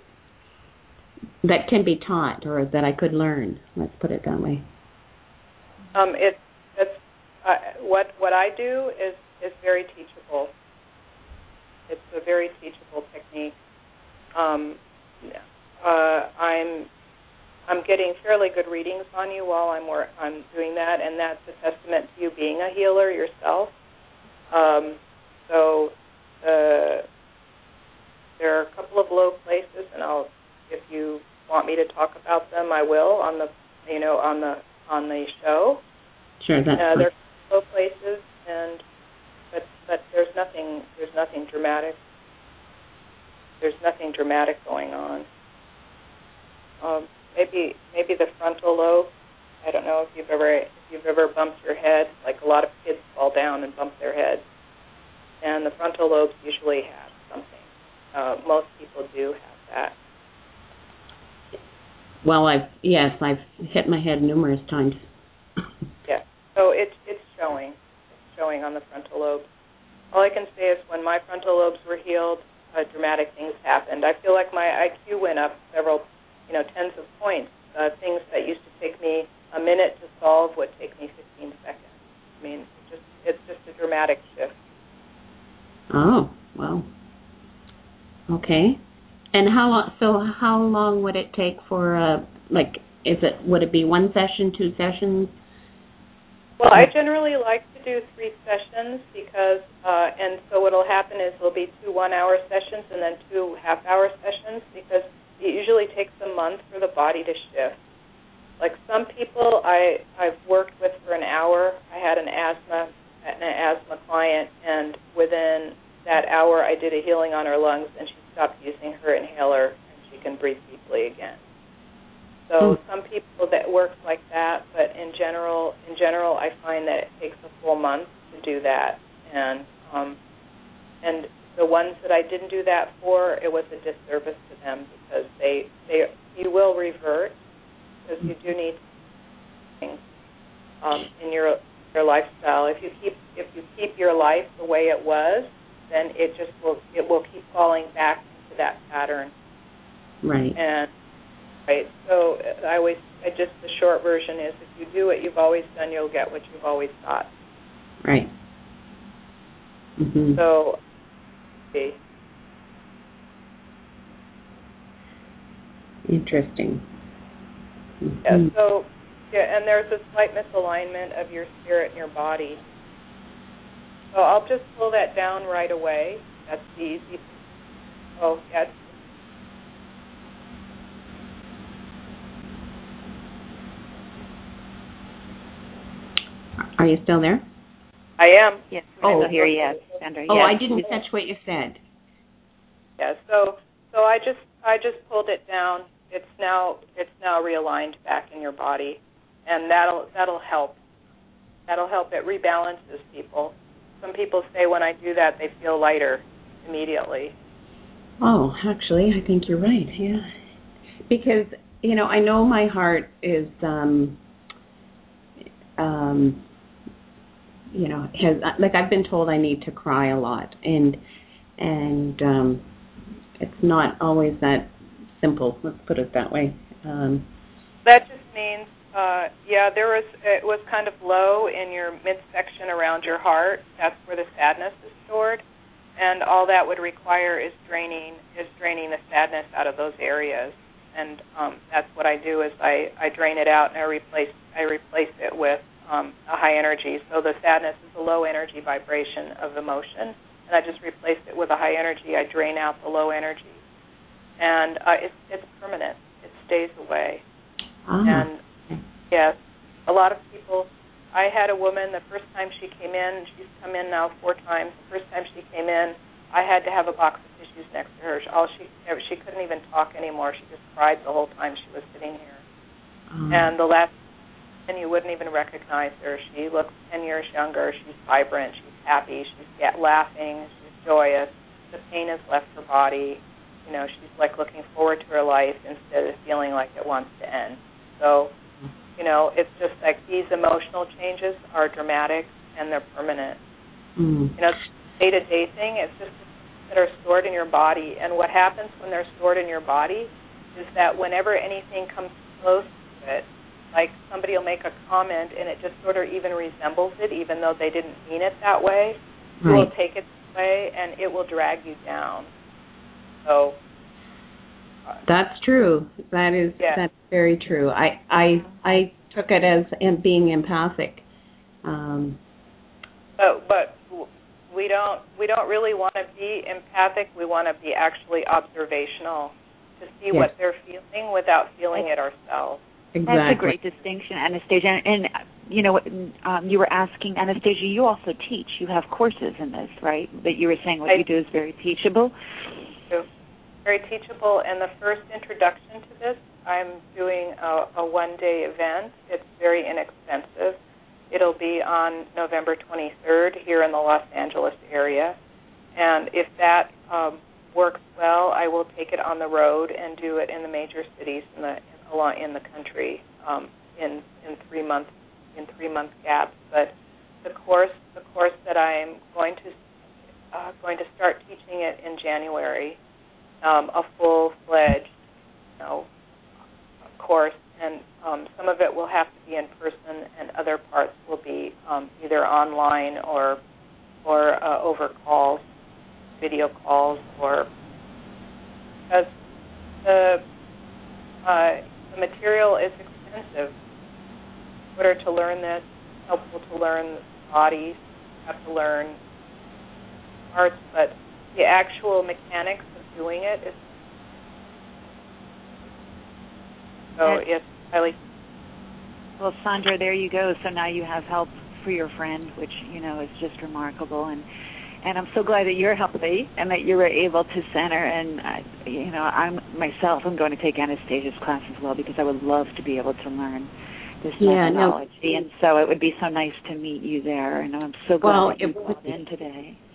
that can be taught or that I could learn. Let's put it that way. Um, it, it's, uh, what what I do is, is very teachable. It's a very teachable technique. Um, uh, I'm I'm getting fairly good readings on you while I'm wor- I'm doing that, and that's a testament to you being a healer yourself. Um, So uh, there are a couple of low places, and I'll, if you want me to talk about them, I will on the, you know, on the on the show. Sure, that's uh, fine. There are low places, and but but there's nothing there's nothing dramatic. There's nothing dramatic going on. Um, maybe maybe the frontal lobe. I don't know if you've ever if you've ever bumped your head. Like a lot of kids fall down and bump their head. And the frontal lobes usually have something. Uh, most people do have that. Well, I've yes, I've hit my head numerous times. Yeah. So it's it's showing. It's showing on the frontal lobes. All I can say is when my frontal lobes were healed, uh, dramatic things happened. I feel like my I Q went up several, you know, tens of points. Uh, things that used to take me a minute to solve would take me fifteen seconds. I mean, it's just it's just a dramatic shift. Oh, well. Okay. And how long, so how long would it take for, uh, like, is it, would it be one session, two sessions? Well, I generally like to do three sessions because, uh, and so what will happen is there'll be two one-hour sessions and then two half-hour sessions because it usually takes a month for the body to shift. Like some people I, I've worked with for an hour. I had an asthma an asthma client, and within that hour I did a healing on her lungs, and she stopped using her inhaler, and she can breathe deeply again. So mm. some people that works like that, but in general, in general, I find that it takes a full month to do that, and um, and the ones that I didn't do that for, it was a disservice to them because they, they you will revert because you do need things um, in your your lifestyle. If you keep if you keep your life the way it was, then it just will it will keep falling back into that pattern. Right. And right. So I always I just the short version is if you do what you've always done, you'll get what you've always thought. Right. Mm-hmm. So. Okay. Interesting. Mm-hmm. Yeah. So. Yeah, and there's a slight misalignment of your spirit and your body. So I'll just pull that down right away. That's the easy. Oh, yeah. Are you still there? I am. Yes. Oh, I'm here. Yes, Sandra. Oh, yes. I didn't catch what you said. Yeah. So, so I just, I just pulled it down. It's now, it's now realigned back in your body. And that'll that'll help. That'll help. It rebalances people. Some people say when I do that, they feel lighter immediately. Oh, actually, I think you're right. Yeah, because you know I know my heart is, um, um, you know, has like I've been told I need to cry a lot, and and um, it's not always that simple. Let's put it that way. Um, that just means. Uh, yeah, there was. It was kind of low in your midsection around your heart. That's where the sadness is stored, and all that would require is draining is draining the sadness out of those areas. And um, that's what I do is I, I drain it out and I replace I replace it with um, a high energy. So the sadness is a low energy vibration of emotion, and I just replace it with a high energy. I drain out the low energy, and uh, it's it's permanent. It stays away, ah. and yes, a lot of people. I had a woman the first time she came in. She's come in now four times. The first time she came in, I had to have a box of tissues next to her. All she she couldn't even talk anymore. She just cried the whole time she was sitting here. Um. And the last, and you wouldn't even recognize her. She looks ten years younger. She's vibrant. She's happy. She's get, laughing. She's joyous. The pain has left her body. You know, she's like looking forward to her life instead of feeling like it wants to end. So. You know, it's just like these emotional changes are dramatic and they're permanent. Mm. You know, it's a day-to-day thing. It's just that are stored in your body. And what happens when they're stored in your body is that whenever anything comes close to it, like somebody will make a comment and it just sort of even resembles it, even though they didn't mean it that way, right. You will take it that way and it will drag you down. So... That's true. That is yeah. That's very true. I I I took it as being empathic. Um, but but we don't we don't really want to be empathic. We want to be actually observational to see yes. what they're feeling without feeling it ourselves. Exactly. That's a great distinction, Anastasia. And, and you know, um, you were asking, Anastasia, you also teach. You have courses in this, right? That you were saying what I, you do is very teachable. True. Very teachable, and the first introduction to this, I'm doing a, a one-day event. It's very inexpensive. It'll be on November twenty-third here in the Los Angeles area, and if that um, works well, I will take it on the road and do it in the major cities in the in, in the country um, in in three month in three month gaps. But the course the course that I'm going to uh, going to start teaching it in January. Um, a full-fledged, you know, course, and um, some of it will have to be in person, and other parts will be um, either online or or uh, over calls, video calls, or because the uh, the material is expensive. In order to learn this, it's helpful to learn bodies, you have to learn parts, but the actual mechanics doing it is so That's, it's highly well, Sandra, there you go. So now you have help for your friend, which you know is just remarkable, and and I'm so glad that you're healthy and that you were able to center. And uh, you know, I'm myself. I'm going to take Anastasia's class as well because I would love to be able to learn this yeah, methodology. No. And so it would be so nice to meet you there. And I'm so glad well, that you it, called in today.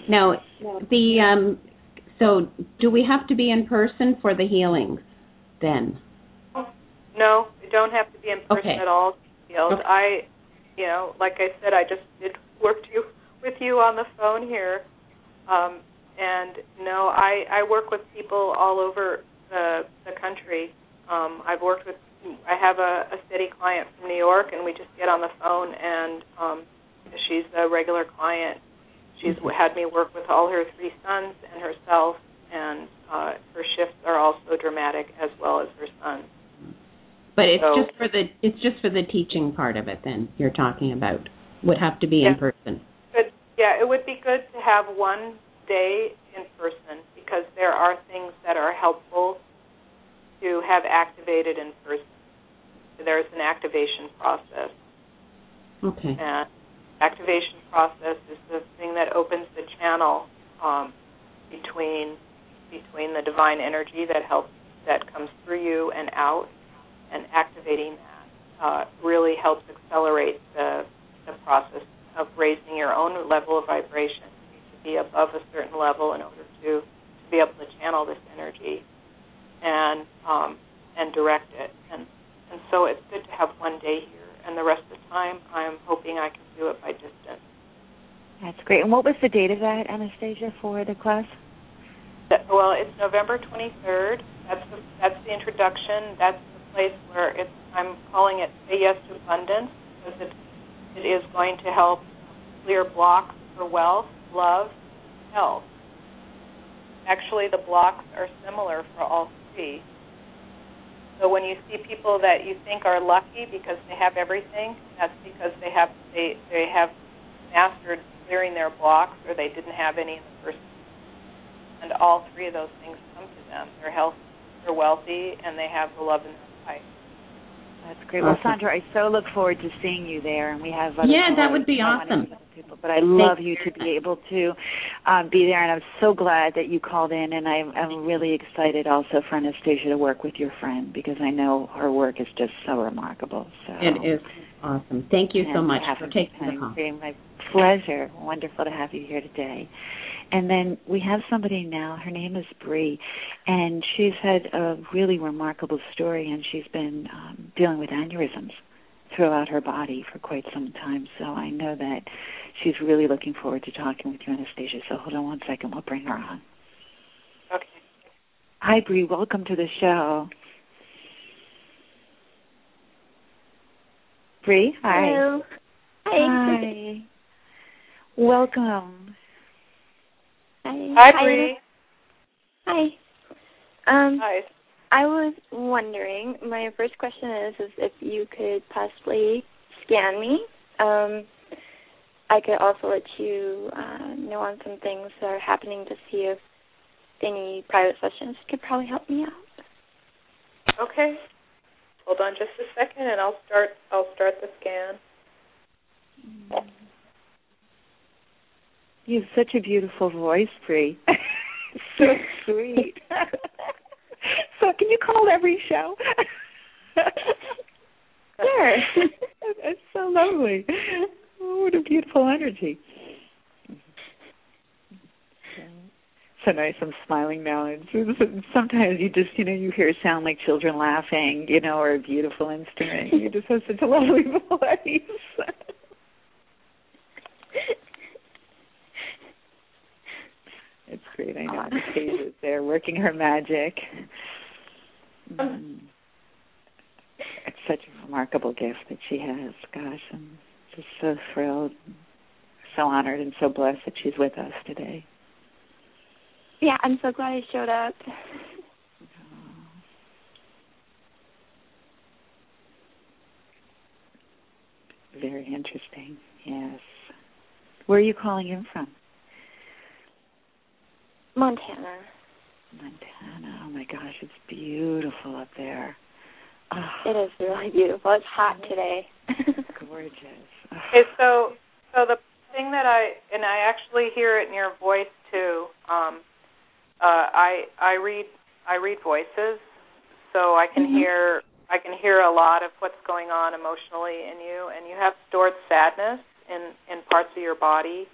Now, the um, so do we have to be in person for the healings then? No, you don't have to be in person Okay. at all. Healed. Okay. I, you know, like I said, I just did work to, with you on the phone here, um, and no, I, I work with people all over the the country. Um, I've worked with, I have a, a steady client from New York, and we just get on the phone, and um, she's a regular client. She's mm-hmm. had me work with all her three sons and herself, and uh, her shifts are also dramatic as well as her sons. But it's so, just for the it's just for the teaching part of it. Then you're talking about would have to be yeah, in person. Good. Yeah, it would be good to have one day in person because there are things that are helpful to have activated in person. There's an activation process. Okay. And activation process is the thing that opens the channel um, between between the divine energy that helps that comes through you and out, and activating that uh, really helps accelerate the the process of raising your own level of vibration to be above a certain level in order to, to be able to channel this energy and um, and direct it. And and so it's good to have one day here, and the rest of the time I'm hoping I can do it by distance. That's great. And what was the date of that, Anastasia, for the class? That, well, it's November twenty-third. That's the, that's the introduction. That's the place where it's, I'm calling it Say Yes to Abundance because it, it is going to help clear blocks for wealth, love, health. Actually, the blocks are similar for all three. So when you see people that you think are lucky because they have everything, that's because they have they they have mastered clearing their blocks, or they didn't have any in the first place. And all three of those things come to them. They're healthy, they're wealthy, and they have the love in their life. That's great. Well, Sandra, I so look forward to seeing you there, and we have other yeah, that would be I awesome. People, but I love you to be able to um, be there, and I'm so glad that you called in, and I'm, I'm really excited also for Anastasia to work with your friend because I know her work is just so remarkable. So it is awesome. Thank you and so much for taking the call. It's my pleasure. Wonderful to have you here today. And then we have somebody now, her name is Bree, and she's had a really remarkable story, and she's been um, dealing with aneurysms throughout her body for quite some time. So I know that she's really looking forward to talking with you, Anastasia. So hold on one second. We'll bring her on. Okay. Hi, Bree. Welcome to the show. Bree, hi. Hello. Hi. Hi. Welcome. Hi. Hi, Bree. Hi. Um, Hi. I was wondering, my first question is, is if you could possibly scan me. Um, I could also let you uh, know on some things that are happening to see if any private sessions could probably help me out. Okay. Hold on just a second, and I'll start. I'll start the scan. You have such a beautiful voice, Bree. So sweet. So can you call every show? Sure. It's so lovely. Oh, what a beautiful energy. So nice. I'm smiling now. And sometimes you just, you know, you hear a sound like children laughing, you know, or a beautiful instrument. You just have such a lovely voice. It's great. I know Anastasia's there working her magic. Mm. It's such a remarkable gift that she has. Gosh, I'm just so thrilled, so honored, and so blessed that she's with us today. Yeah, I'm so glad I showed up. Very interesting, yes. Where are you calling in from? Montana. Montana. Oh, my gosh, it's beautiful up there. Oh, it is really beautiful. It's hot today. Gorgeous. Oh. Okay, so so the thing that I, and I actually hear it in your voice, too, um, uh, I I read I read voices, so I can mm-hmm. hear I can hear a lot of what's going on emotionally in you, and you have stored sadness in, in parts of your body.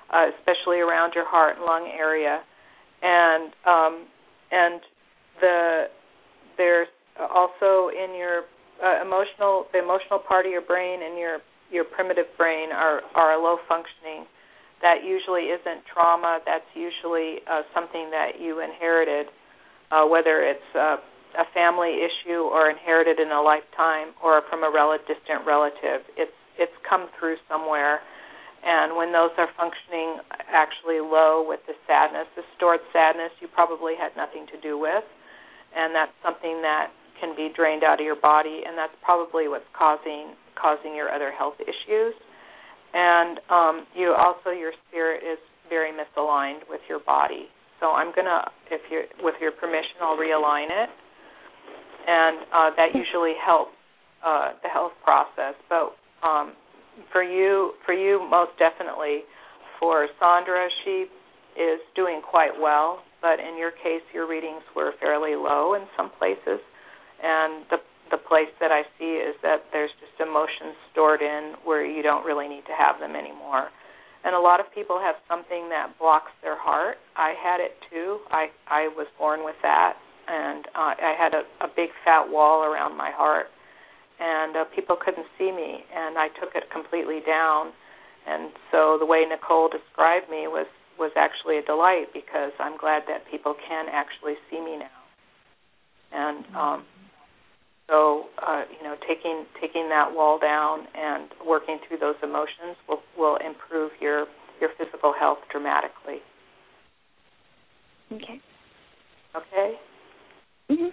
uh, especially around your heart and lung area. And um, and the there's also in your uh, emotional the emotional part of your brain and your your primitive brain are are low functioning. That usually isn't trauma. That's usually uh, something that you inherited, uh, whether it's uh, a family issue or inherited in a lifetime or from a rel- distant relative. It's it's come through somewhere. And when those are functioning actually low with the sadness, the stored sadness you probably had nothing to do with, and that's something that can be drained out of your body, and that's probably what's causing causing your other health issues. And um, you also, your spirit is very misaligned with your body. So I'm gonna, if you, with your permission, I'll realign it, and uh, that usually helps uh, the health process. But um, for you, for you, most definitely. For Sandra, she is doing quite well, but in your case, your readings were fairly low in some places, and the the place that I see is that there's just emotions stored in where you don't really need to have them anymore. And a lot of people have something that blocks their heart. I had it too. I, I was born with that, and uh, I had a, a big fat wall around my heart, and uh, people couldn't see me, and I took it completely down. And so the way Nicole described me was, was actually a delight, because I'm glad that people can actually see me now. And um, so, uh, you know, taking taking that wall down and working through those emotions will, will improve your, your physical health dramatically. Okay. Okay? Mm-hmm.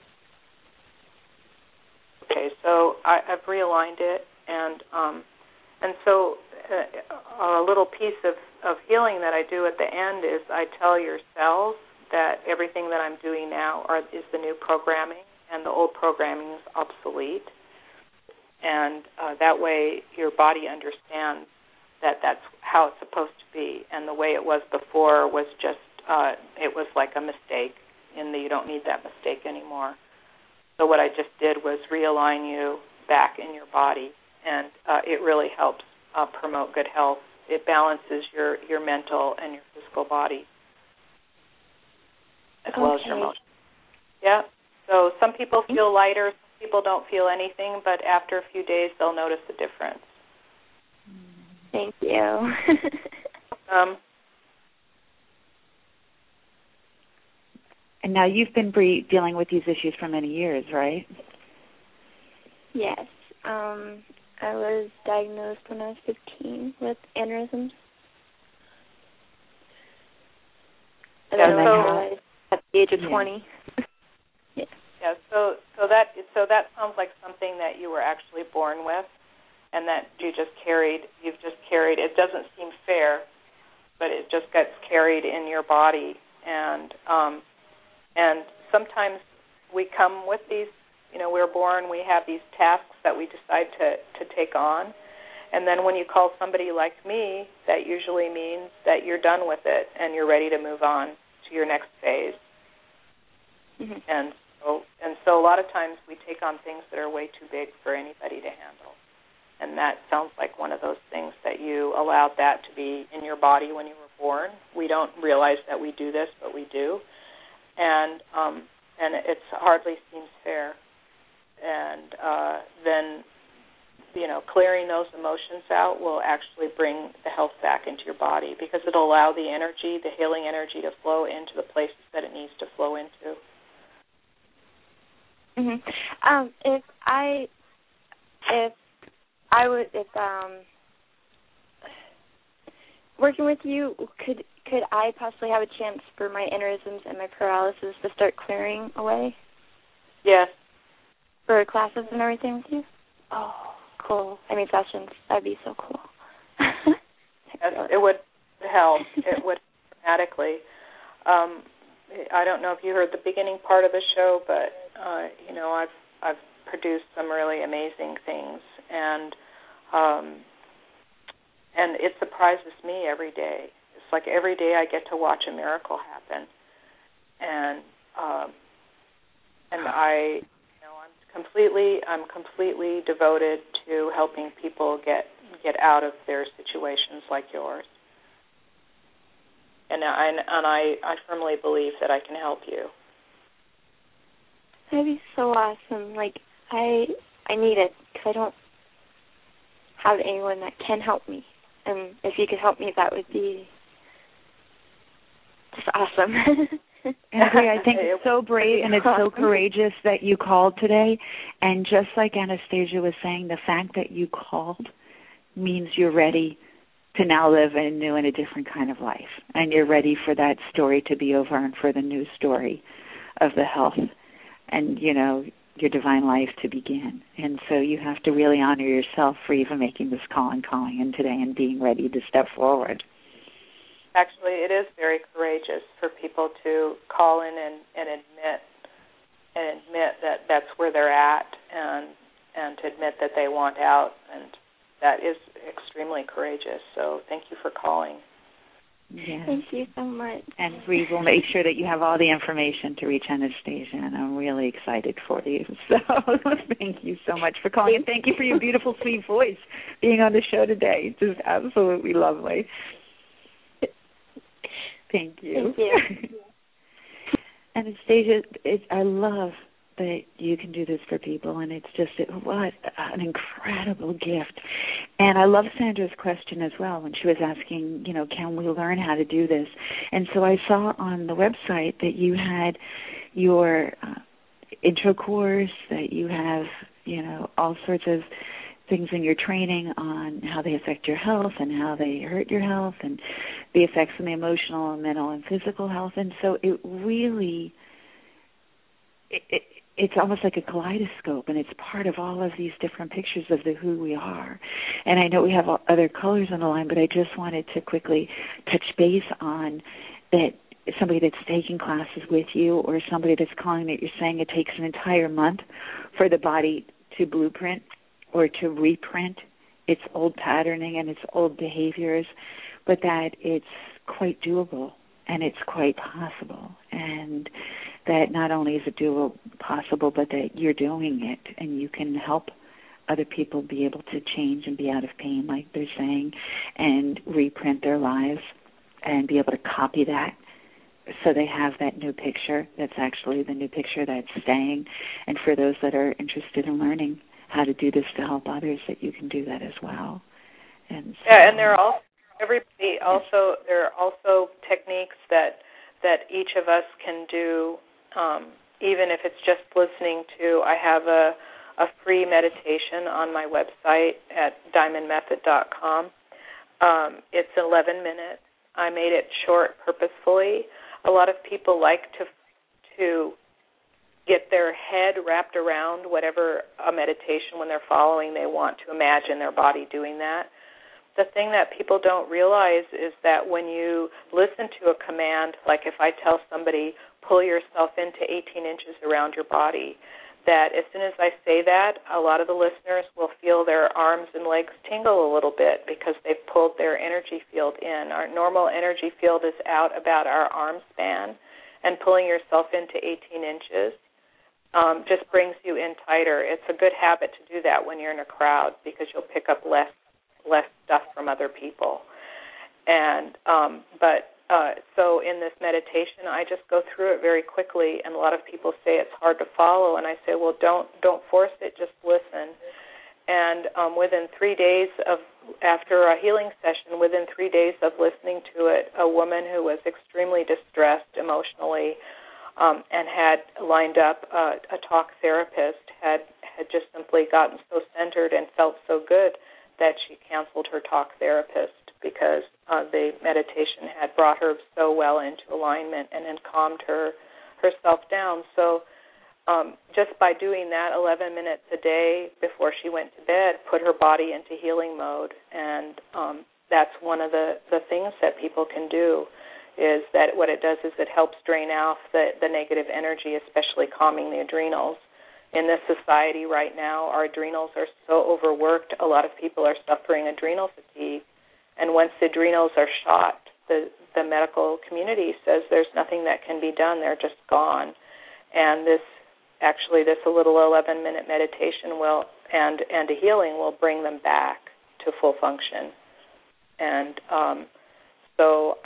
Okay, so I, I've realigned it, and um, and so uh, a little piece of, of healing that I do at the end is I tell your cells that everything that I'm doing now are, is the new programming, and the old programming is obsolete. And uh, that way your body understands that that's how it's supposed to be, and the way it was before was just, uh, it was like a mistake, and you don't need that mistake anymore. So what I just did was realign you back in your body, and uh, it really helps uh, promote good health. It balances your, your mental and your physical body, as well okay. as your emotions. Yeah. So some people feel lighter, some people don't feel anything, but after a few days they'll notice a difference. Thank you. um, and now you've been bre- dealing with these issues for many years, right? Yes. Um, I was diagnosed when I was fifteen with aneurysms. And yeah, then so, I realized at the age of yeah. twenty. yeah. Yeah. So, so that so that sounds like something that you were actually born with, and that you just carried. You've just carried. It doesn't seem fair, but it just gets carried in your body, and um, and sometimes we come with these. You know, we're born. We have these tasks that we decide to to take on. And then when you call somebody like me, that usually means that you're done with it and you're ready to move on to your next phase. Mm-hmm. And so, and so a lot of times we take on things that are way too big for anybody to handle. And that sounds like one of those things that you allowed that to be in your body when you were born. We don't realize that we do this, but we do. And um, and it hardly seems fair. And uh, then, you know, clearing those emotions out will actually bring the health back into your body, because it'll allow the energy, the healing energy, to flow into the places that it needs to flow into. Mm-hmm. Um, if I, if I would, if um, working with you, could could I possibly have a chance for my aneurysms and my paralysis to start clearing away? Yes. For classes and everything with you? Oh, cool. I mean, sessions. That'd be so cool. Yes, it would help. It would dramatically. Um, I don't know if you heard the beginning part of the show, but uh, you know, I've I've produced some really amazing things, and um, and it surprises me every day. It's like every day I get to watch a miracle happen, and um, and I. Completely, I'm completely devoted to helping people get get out of their situations like yours. and I and I, I firmly believe that I can help you. That'd be so awesome. Like I I need it because I don't have anyone that can help me, and if you could help me, that would be just awesome. Andrea, I think it's so brave and it's so courageous that you called today. And just like Anastasia was saying, the fact that you called means you're ready to now live a new and a different kind of life. And you're ready for that story to be over and for the new story of the health and, you know, your divine life to begin. And so you have to really honor yourself for even making this call and calling in today and being ready to step forward. Actually, it is very courageous for people to call in and, and admit and admit that that's where they're at, and and to admit that they want out, and that is extremely courageous. So thank you for calling. Yes. Thank you so much. And we will make sure that you have all the information to reach Anastasia, and I'm really excited for you. So thank you so much for calling, and thank you for your beautiful, sweet voice being on the show today. Just absolutely lovely. Thank you. Thank you. Anastasia, it, I love that you can do this for people, and it's just, it, what an incredible gift. And I love Sandra's question as well when she was asking, you know, can we learn how to do this? And so I saw on the website that you had your uh, intro course, that you have, you know, all sorts of things in your training on how they affect your health and how they hurt your health and the effects on the emotional and mental and physical health. And so it really, it, it, it's almost like a kaleidoscope, and it's part of all of these different pictures of the who we are. And I know we have other colors on the line, but I just wanted to quickly touch base on that. Somebody that's taking classes with you or somebody that's calling that you're saying it takes an entire month for the body to blueprint or to reprint its old patterning and its old behaviors, but that it's quite doable and it's quite possible, and that not only is it doable, possible, but that you're doing it and you can help other people be able to change and be out of pain, like they're saying, and reprint their lives and be able to copy that so they have that new picture that's actually the new picture that's staying. And for those that are interested in learning how to do this to help others, that you can do that as well. And so, yeah, and there are also everybody also there are also techniques that that each of us can do, um, even if it's just listening to. I have a a free meditation on my website at diamond method dot com. Um, it's eleven minutes. I made it short purposefully. A lot of people like to to get their head wrapped around whatever a meditation when they're following. They want to imagine their body doing that. The thing that people don't realize is that when you listen to a command, like if I tell somebody, pull yourself into eighteen inches around your body, that as soon as I say that, a lot of the listeners will feel their arms and legs tingle a little bit because they've pulled their energy field in. Our normal energy field is out about our arm span, and pulling yourself into eighteen inches um, just brings you in tighter. It's a good habit to do that when you're in a crowd because you'll pick up less less stuff from other people. And um, but uh, so in this meditation, I just go through it very quickly, and a lot of people say it's hard to follow, and I say, well, don't don't force it, just listen. And um, within three days of after a healing session, within three days of listening to it, a woman who was extremely distressed emotionally um, and had lined up a, a talk therapist had had just simply gotten so centered and felt so good that she canceled her talk therapist because uh, the meditation had brought her so well into alignment and had calmed her herself down. So um, just by doing that eleven minutes a day before she went to bed, put her body into healing mode. And um, that's one of the, the things that people can do, is that what it does is it helps drain off the, the negative energy, especially calming the adrenals. In this society right now, our adrenals are so overworked, a lot of people are suffering adrenal fatigue. And once the adrenals are shot, the, the medical community says there's nothing that can be done. They're just gone. And this, actually, this little eleven-minute meditation will and, and a healing will bring them back to full function. And um, so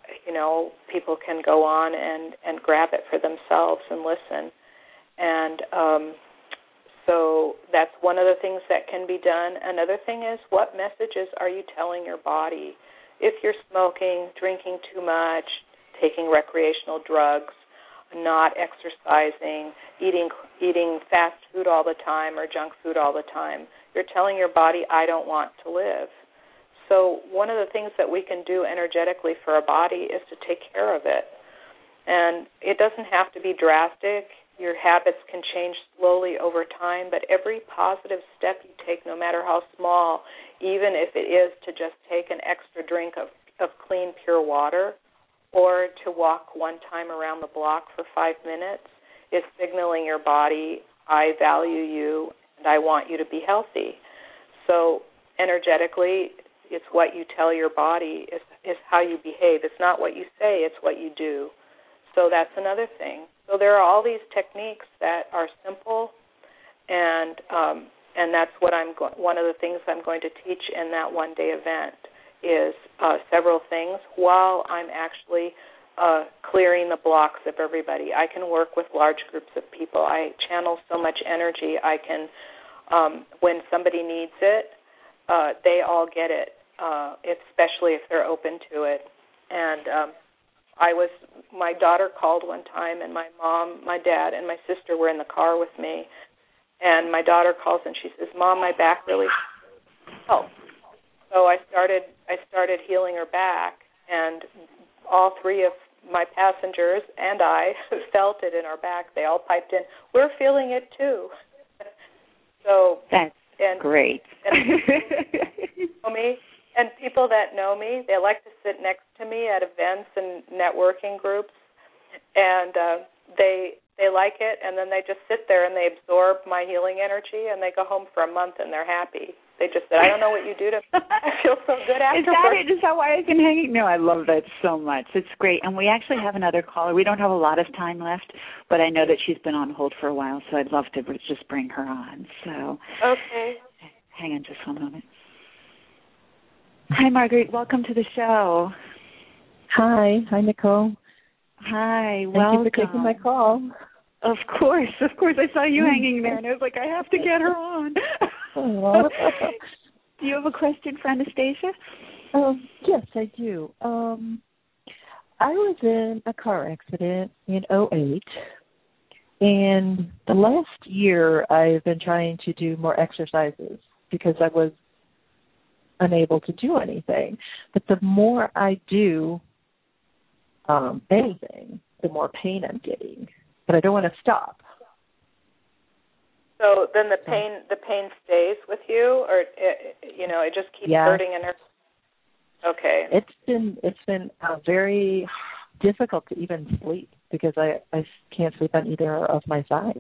you know, people can go on and, and grab it for themselves and listen. And um, so that's one of the things that can be done. Another thing is, what messages are you telling your body? If you're smoking, drinking too much, taking recreational drugs, not exercising, eating eating fast food all the time or junk food all the time, you're telling your body, I don't want to live. So one of the things that we can do energetically for our body is to take care of it. And it doesn't have to be drastic. Your habits can change slowly over time, but every positive step you take, no matter how small, even if it is to just take an extra drink of, of clean, pure water, or to walk one time around the block for five minutes, is signaling your body, I value you and I want you to be healthy. So energetically, it's what you tell your body is, is how you behave. It's not what you say, it's what you do. So that's another thing. So there are all these techniques that are simple, and um, and that's what I'm go- one of the things I'm going to teach in that one-day event is uh, several things while I'm actually uh, clearing the blocks of everybody. I can work with large groups of people. I channel so much energy. I can, um, when somebody needs it, uh, they all get it, uh, especially if they're open to it. And um, I was, my daughter called one time, and my mom, my dad, and my sister were in the car with me. And my daughter calls and she says, Mom, my back really hurts. So I started, I started healing her back, and all three of my passengers and I felt it in our back. They all piped in, we're feeling it too. So that's and, great. And know me, and people that know me, they like to sit next to me at events and networking groups, and uh, they they like it, and then they just sit there and they absorb my healing energy, and they go home for a month and they're happy. They just said, I don't know what you do to me. I feel so good afterwards. Is that it? Is that why I can hang? No, I love that so much. It's great. And we actually have another caller. We don't have a lot of time left, but I know that she's been on hold for a while, so I'd love to just bring her on. So okay. Hang on just one moment. Hi, Marguerite. Welcome to the show. Hi. Hi, Nicole. Hi. Thank welcome. you for taking my call. Of course. Of course. I saw you hanging there, and I was like, I have to get her on. Do you have a question for Anastasia? Um, yes, I do. Um, I was in a car accident in oh eight, and the last year I've been trying to do more exercises because I was unable to do anything. But the more I do um, anything, the more pain I'm getting. But I don't want to stop. So then the pain the pain stays with you, or it, you know, it just keeps yeah. hurting and hurting. Okay. It's been it's been uh, very difficult to even sleep because I, I can't sleep on either of my sides.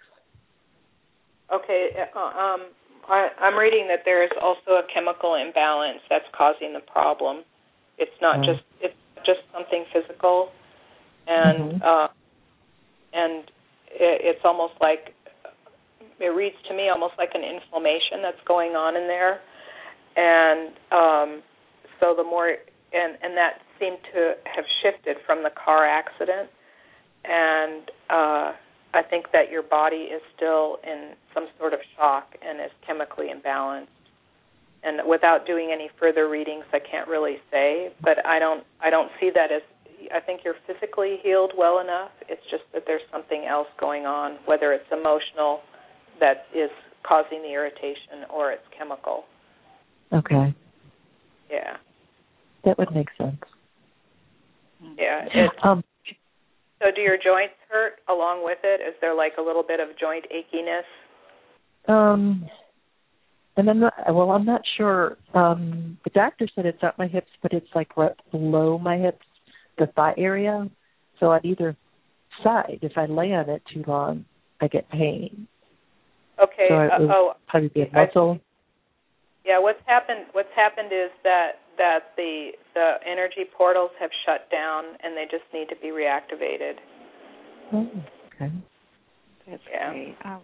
Okay. Uh, um, I, I'm reading that there is also a chemical imbalance that's causing the problem. It's not mm. just it's just something physical, and mm-hmm. uh, and it, it's almost like. It reads to me almost like an inflammation that's going on in there, and um, so the more and, and that seemed to have shifted from the car accident, and uh, I think that your body is still in some sort of shock and is chemically imbalanced. And without doing any further readings, I can't really say, but I don't I don't see that as. I think you're physically healed well enough. It's just that there's something else going on, whether it's emotional that is causing the irritation or it's chemical. Okay. Yeah. That would make sense. Yeah. It, um, so do your joints hurt along with it? Is there like a little bit of joint achiness? Um, and I'm not, well, I'm not sure. Um, the doctor said it's not my hips, but it's like right below my hips, the thigh area. So on either side, if I lay on it too long, I get pain. Okay. So it uh, oh, probably be a muscle. I, yeah. What's happened? What's happened is that that the the energy portals have shut down, and they just need to be reactivated. Oh, okay. That's yeah. great. Um,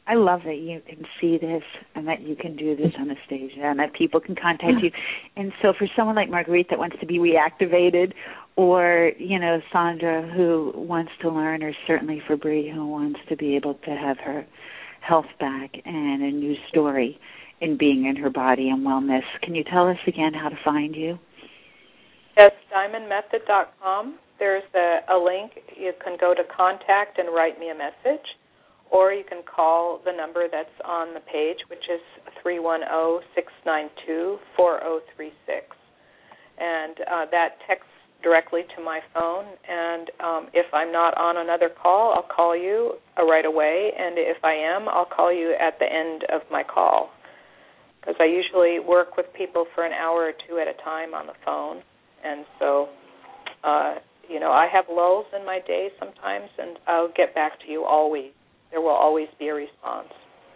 I love that you can see this and that you can do this, Anastasia, and that people can contact you. And so for someone like Marguerite that wants to be reactivated, or, you know, Sandra who wants to learn, or certainly for Bree who wants to be able to have her health back and a new story in being in her body and wellness, can you tell us again how to find you? Yes, diamond method dot com. There's a, a link. You can go to contact and write me a message, or you can call the number that's on the page, which is three one zero, six nine two, four zero three six. And uh, that texts directly to my phone, and um, if I'm not on another call, I'll call you uh, right away, and if I am, I'll call you at the end of my call, because I usually work with people for an hour or two at a time on the phone, and so, uh, you know, I have lulls in my day sometimes, and I'll get back to you always. There will always be a response.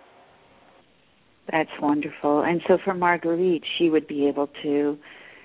That's wonderful. And so for Marguerite, she would be able to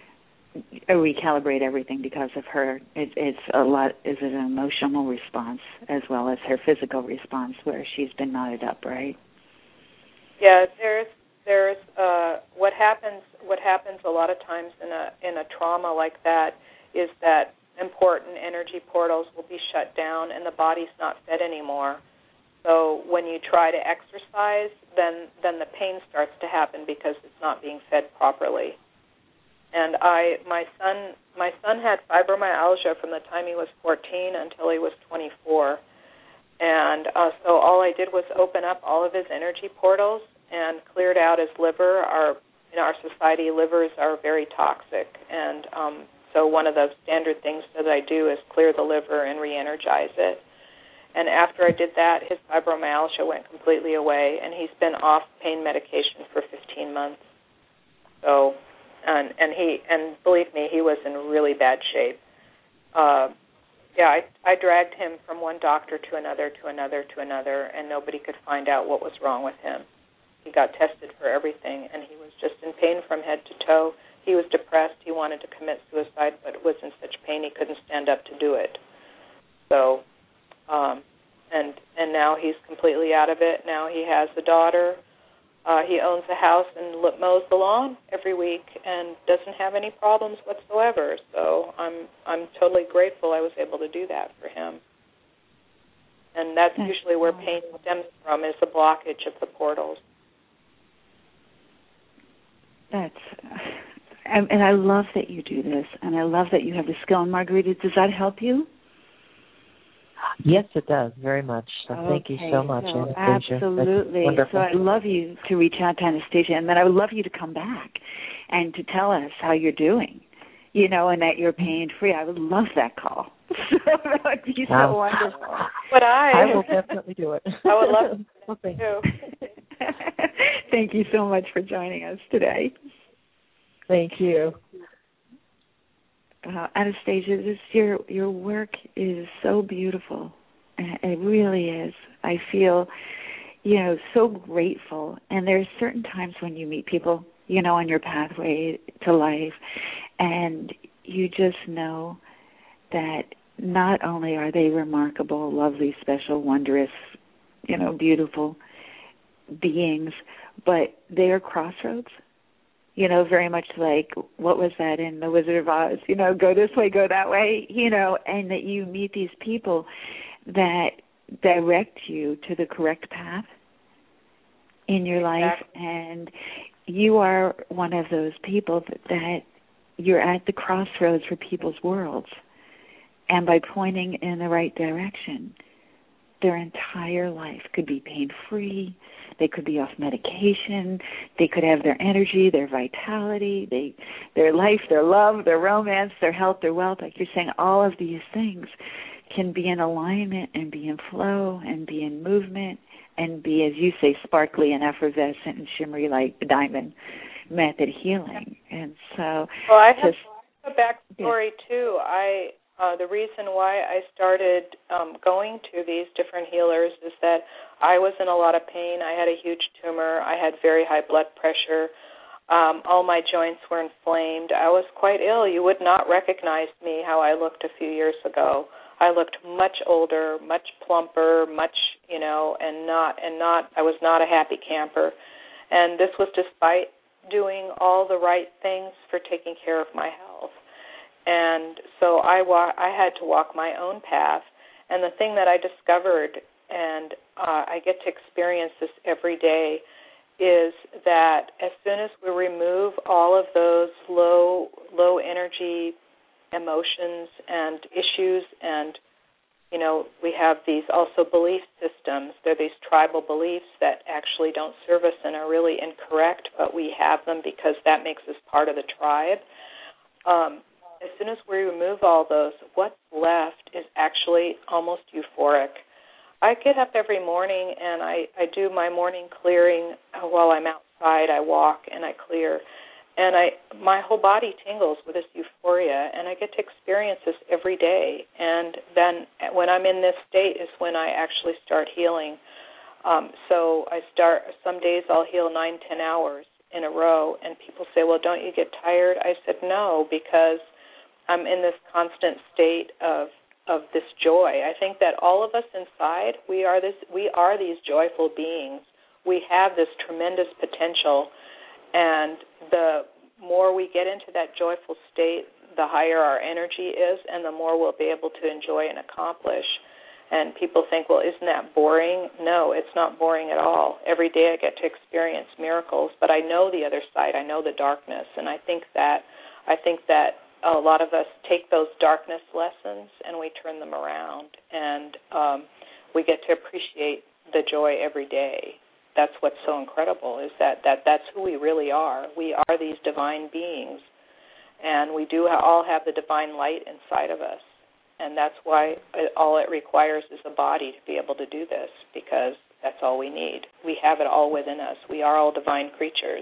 recalibrate everything because of her. It, it's a lot. Is it an emotional response as well as her physical response, where she's been knotted up, right? Yeah, there's there's uh, what happens. What happens a lot of times in a in a trauma like that is that important energy portals will be shut down and the body's not fed anymore. So when you try to exercise, then then the pain starts to happen because it's not being fed properly. And I, my son, my son had fibromyalgia from the time he was fourteen until he was twenty-four. And uh, so all I did was open up all of his energy portals and cleared out his liver. Our, in our society, livers are very toxic, and um, so one of the standard things that I do is clear the liver and re-energize it. And after I did that, his fibromyalgia went completely away, and he's been off pain medication for fifteen months. So. And, and he and believe me, he was in really bad shape. Uh, yeah, I, I dragged him from one doctor to another, to another, to another, and nobody could find out what was wrong with him. He got tested for everything, and he was just in pain from head to toe. He was depressed. He wanted to commit suicide, but was in such pain he couldn't stand up to do it. So, um, and and now he's completely out of it. Now he has a daughter. Uh, he owns a house and mows the lawn every week and doesn't have any problems whatsoever. So I'm I'm totally grateful I was able to do that for him. And that's, that's usually where pain stems from, is the blockage of the portals. That's, and, and I love that you do this, and I love that you have the skill. And Margarita, does that help you? Yes, it does, very much. So okay, thank you so much, so Anastasia. Absolutely. So I'd love you to reach out to Anastasia, and then I would love you to come back and to tell us how you're doing, you know, and that you're pain-free. I would love that call. So that would be so wow. wonderful. But I, I will definitely do it. I would love well, thank to. Thank you so much for joining us today. Thank you. Uh, Anastasia, this, your your work is so beautiful. It really is. I feel, you know, so grateful. And there are certain times when you meet people, you know, on your pathway to life, and you just know that not only are they remarkable, lovely, special, wondrous, you know, beautiful beings, but they are crossroads. You know, very much like, what was that in The Wizard of Oz? You know, go this way, go that way, you know, and that you meet these people that direct you to the correct path in your life. Exactly. And you are one of those people that, that you're at the crossroads for people's worlds. And by pointing in the right direction, their entire life could be pain-free. They could be off medication. They could have their energy, their vitality, they, their life, their love, their romance, their health, their wealth. Like you're saying, all of these things can be in alignment and be in flow and be in movement and be, as you say, sparkly and effervescent and shimmery like the diamond method healing. And so, well, I have just, a backstory yeah. too. I uh, the reason why I started um, going to these different healers is that I was in a lot of pain. I had a huge tumor. I had very high blood pressure. Um, all my joints were inflamed. I was quite ill. You would not recognize me how I looked a few years ago. I looked much older, much plumper, much, you know, and not, and not, I was not a happy camper. And this was despite doing all the right things for taking care of my health. And so I, wa- I had to walk my own path. And the thing that I discovered, and uh, I get to experience this every day, is that as soon as we remove all of those low, low energy emotions and issues, and you know, we have these also belief systems. They're these tribal beliefs that actually don't serve us and are really incorrect, but we have them because that makes us part of the tribe. Um, as soon as we remove all those, what's left is actually almost euphoric. I get up every morning and I, I do my morning clearing while I'm outside. I walk and I clear. And I, my whole body tingles with this euphoria, and I get to experience this every day. And then when I'm in this state is when I actually start healing. Um, so I start, some days I'll heal nine, ten hours in a row, and people say, well, don't you get tired? I said, no, because I'm in this constant state of of this joy. I think that all of us inside, we are this, we are these joyful beings. We have this tremendous potential. And the more we get into that joyful state, the higher our energy is, and the more we'll be able to enjoy and accomplish. And people think, well, isn't that boring? No, it's not boring at all. Every day I get to experience miracles, but I know the other side. I know the darkness, and I think that I think that a lot of us take those darkness lessons and we turn them around, and um, we get to appreciate the joy every day. That's what's so incredible, is that, that that's who we really are. We are these divine beings, and we do all have the divine light inside of us, and that's why it, all it requires is a body to be able to do this, because that's all we need. We have it all within us. We are all divine creatures.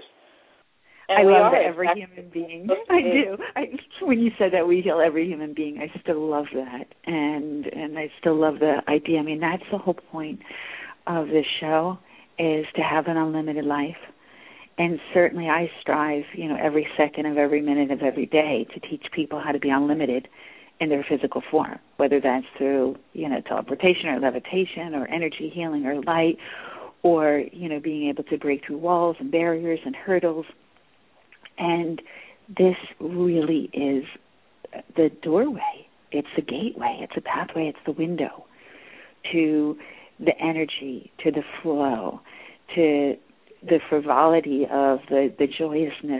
And I we love are that every exactly human being. I do. I, when you said that we heal every human being, I still love that, and and I still love the idea. I mean, that's the whole point of this show, is to have an unlimited life. And certainly I strive, you know, every second of every minute of every day to teach people how to be unlimited in their physical form, whether that's through, you know, teleportation or levitation or energy healing or light, or, you know, being able to break through walls and barriers and hurdles. And this really is the doorway. It's the gateway. It's a pathway. It's the window to the energy, to the flow, to the frivolity of the, the joyousness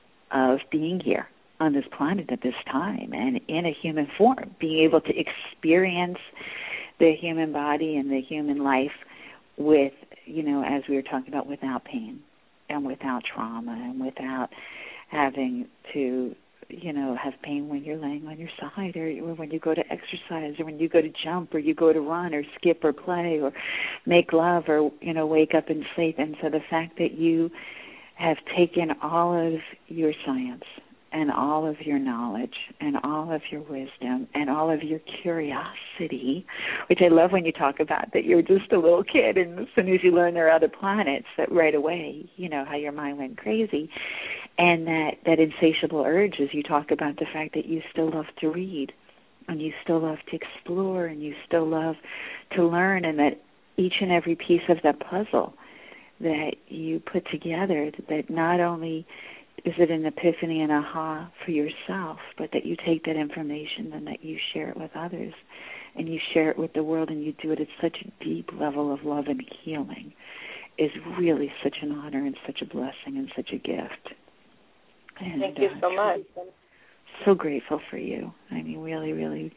of being here on this planet at this time and in a human form, being able to experience the human body and the human life with, you know, as we were talking about, without pain and without trauma and without having to, you know, have pain when you're laying on your side, or when you go to exercise, or when you go to jump, or you go to run or skip or play or make love, or, you know, wake up and sleep. And so the fact that you have taken all of your science and all of your knowledge and all of your wisdom and all of your curiosity, which I love when you talk about that you're just a little kid, and as soon as you learn there are other planets, that right away, you know, how your mind went crazy. And that, that insatiable urge, as you talk about the fact that you still love to read and you still love to explore and you still love to learn, and that each and every piece of that puzzle that you put together, that not only is it an epiphany and aha for yourself, but that you take that information and that you share it with others and you share it with the world, and you do it at such a deep level of love and healing, is really such an honor and such a blessing and such a gift. And, Thank you so uh, much. So grateful for you. I mean, really, really,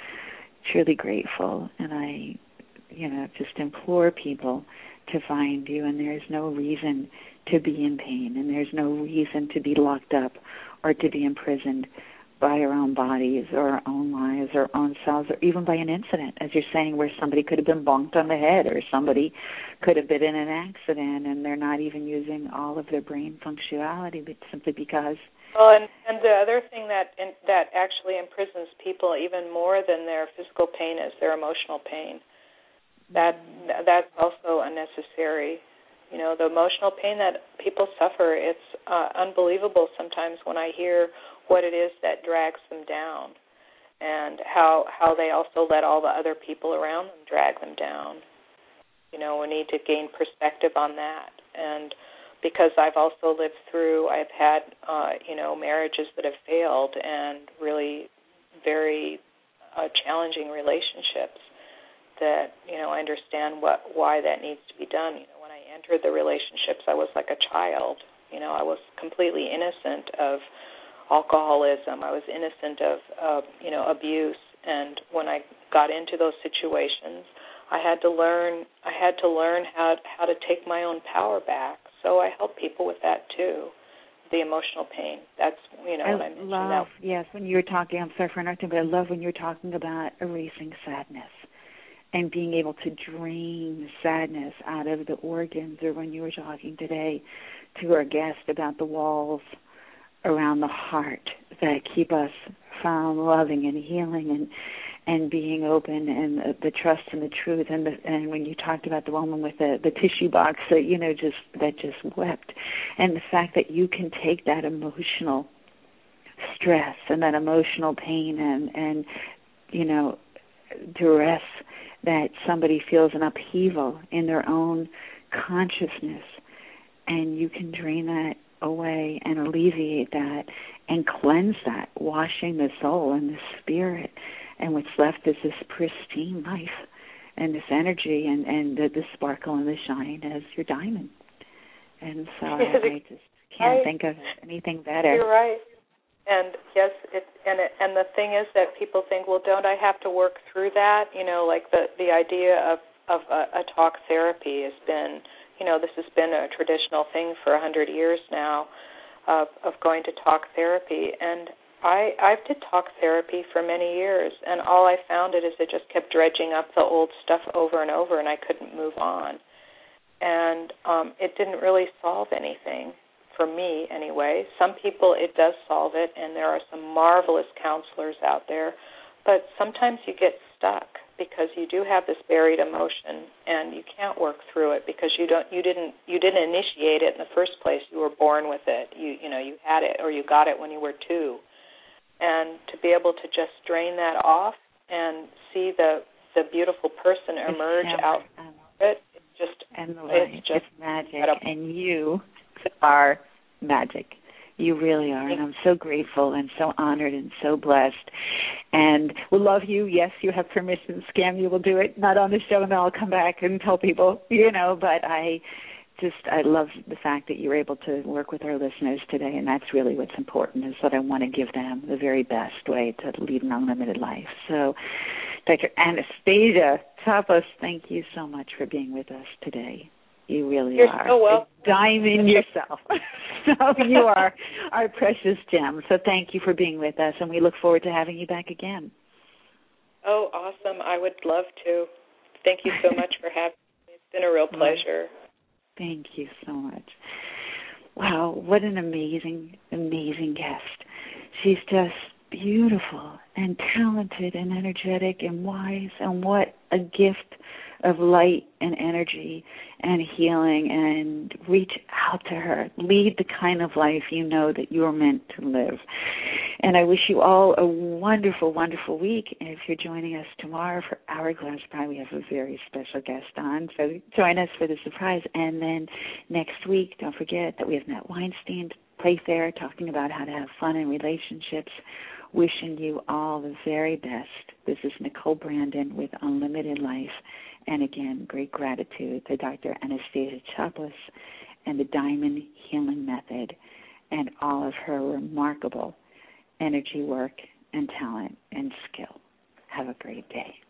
truly grateful. And I, you know, just implore people to find you. And there's no reason to be in pain, and there's no reason to be locked up or to be imprisoned by our own bodies or our own lives or our own selves, or even by an incident, as you're saying, where somebody could have been bonked on the head, or somebody could have been in an accident and they're not even using all of their brain functionality, but simply because. Well, and, and the other thing that in, that actually imprisons people even more than their physical pain is their emotional pain. That that's also unnecessary. You know, the emotional pain that people suffer, it's uh, unbelievable sometimes when I hear what it is that drags them down. and how how they also let all the other people around them drag them down. You know, we need to gain perspective on that. And because I've also lived through, I've had, uh, you know, marriages that have failed and really very uh, challenging relationships that, you know, I understand what why that needs to be done. You know, when I entered the relationships, I was like a child. You know, I was completely innocent of alcoholism. I was innocent of, uh, you know, abuse. And when I got into those situations, I had to learn. I had to learn how how to take my own power back. So I help people with that too, the emotional pain. That's you know I what I mentioned. love that. yes when you were talking. I'm sorry for interrupting, but I love when you're talking about erasing sadness and being able to drain sadness out of the organs, or when you were talking today to our guest about the walls around the heart that keep us from loving and healing and and being open, and the, the trust and the truth. And the, and when you talked about the woman with the, the tissue box that, you know, just that just wept, and the fact that you can take that emotional stress and that emotional pain and, and you know, duress that somebody feels, an upheaval in their own consciousness, and you can drain that away and alleviate that and cleanse that, washing the soul and the spirit. And what's left is this pristine life and this energy and, and the, the sparkle and the shine as your diamond. And so I, I just can't I, think of anything better. You're right. And yes, it, and it, and the thing is that people think, well, don't I have to work through that? You know, like the, the idea of, of a, a talk therapy has been, you know, this has been a traditional thing for a hundred years now of, of going to talk therapy. And I, I did talk therapy for many years, and all I found it is it just kept dredging up the old stuff over and over, and I couldn't move on. And um, it didn't really solve anything, for me anyway. Some people it does solve it, and there are some marvelous counselors out there, but sometimes you get stuck because you do have this buried emotion, and you can't work through it because you don't, you didn't, you didn't initiate it in the first place. You were born with it. You, you know, you had it, or you got it when you were two. And to be able to just drain that off and see the the beautiful person emerge it's out of it, it's just and the it's light. just It's magic, incredible. And you are magic. You really are, and I'm so grateful and so honored and so blessed. And we'll love you. Yes, you have permission. Scam you will do it, not on the show, and then I'll come back and tell people, you know, but I just, I love the fact that you're able to work with our listeners today, and that's really what's important, is that I want to give them the very best way to lead an unlimited life. So, Doctor Anastasia Tsapos, thank you so much for being with us today. You really You're are so welcome. a diamond yourself. So you are our precious gem. So thank you for being with us, and we look forward to having you back again. Oh, awesome. I would love to. Thank you so much for having me. It's been a real pleasure. Thank you so much. Wow, what an amazing, amazing guest. She's just beautiful and talented and energetic and wise, and what a gift of light and energy and healing. And reach out to her. Lead the kind of life you know that you're meant to live. And I wish you all a wonderful, wonderful week. And if you're joining us tomorrow for Hourglass Prime, we have a very special guest on. So join us for the surprise. And then next week, don't forget that we have Matt Weinstein, Playfair, talking about how to have fun in relationships. Wishing you all the very best. This is Nicole Brandon with Unlimited Life. And again, great gratitude to Doctor Anastasia Tsapos and the Diamond Healing Method and all of her remarkable energy work and talent and skill. Have a great day.